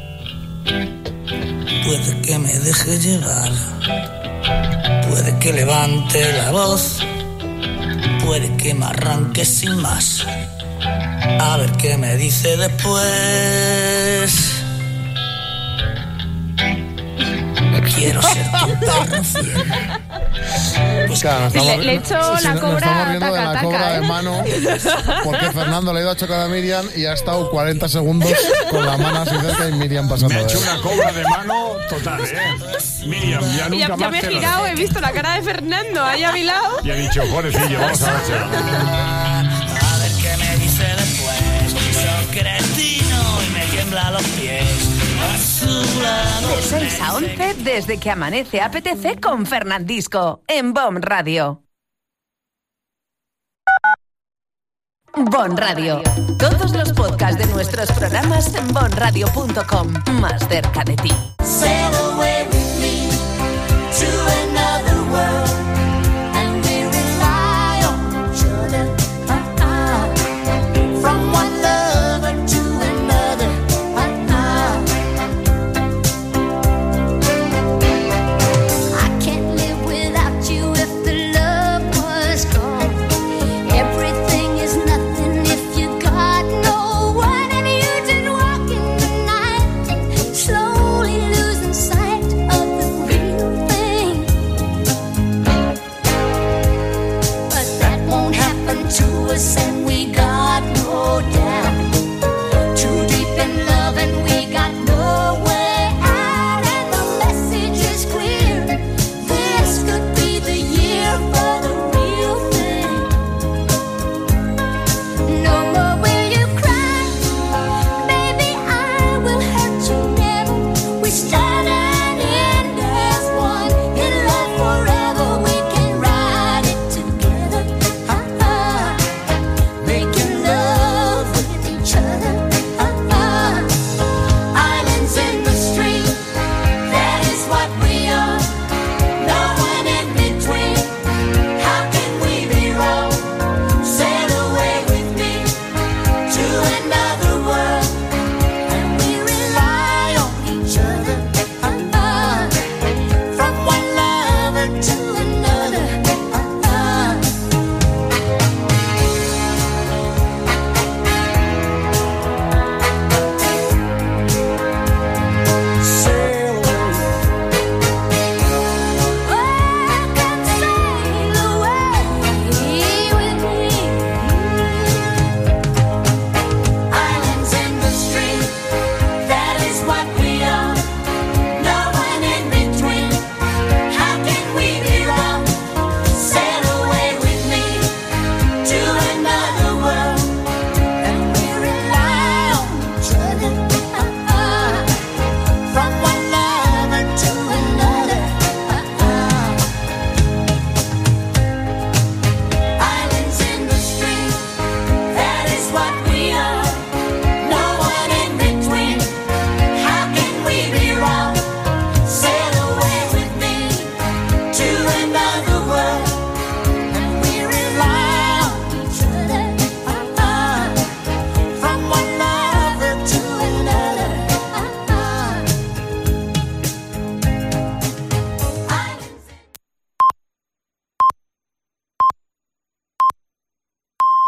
Puede que me deje llevar, puede que levante la voz, puede que me arranque sin más. A ver qué me dice después. Quiero ser tu perro fiel. Claro, nos Le- estamos- le he hecho sí, la nos cobra estamos riendo de taca, la taca, cobra ¿eh? de mano porque Fernando le ha ido a chocar a Miriam y ha estado cuarenta segundos con la mano así cerca y Miriam pasando Me ha de hecho él. una cobra de mano total, ¿eh? Miriam, ya Y nunca ya, ya más me he te lo- girado, he visto la cara de Fernando ahí a mi lado. Y ha dicho, pobrecillo, vamos a ver. A ver qué me dice después. Soy cretino y me tiembla los pies. De seis a once, desde que amanece A P T C con Fernandisco, en Bon Radio. Bon Radio. Todos los podcasts de nuestros programas en bon radio punto com. Más cerca de ti. Cero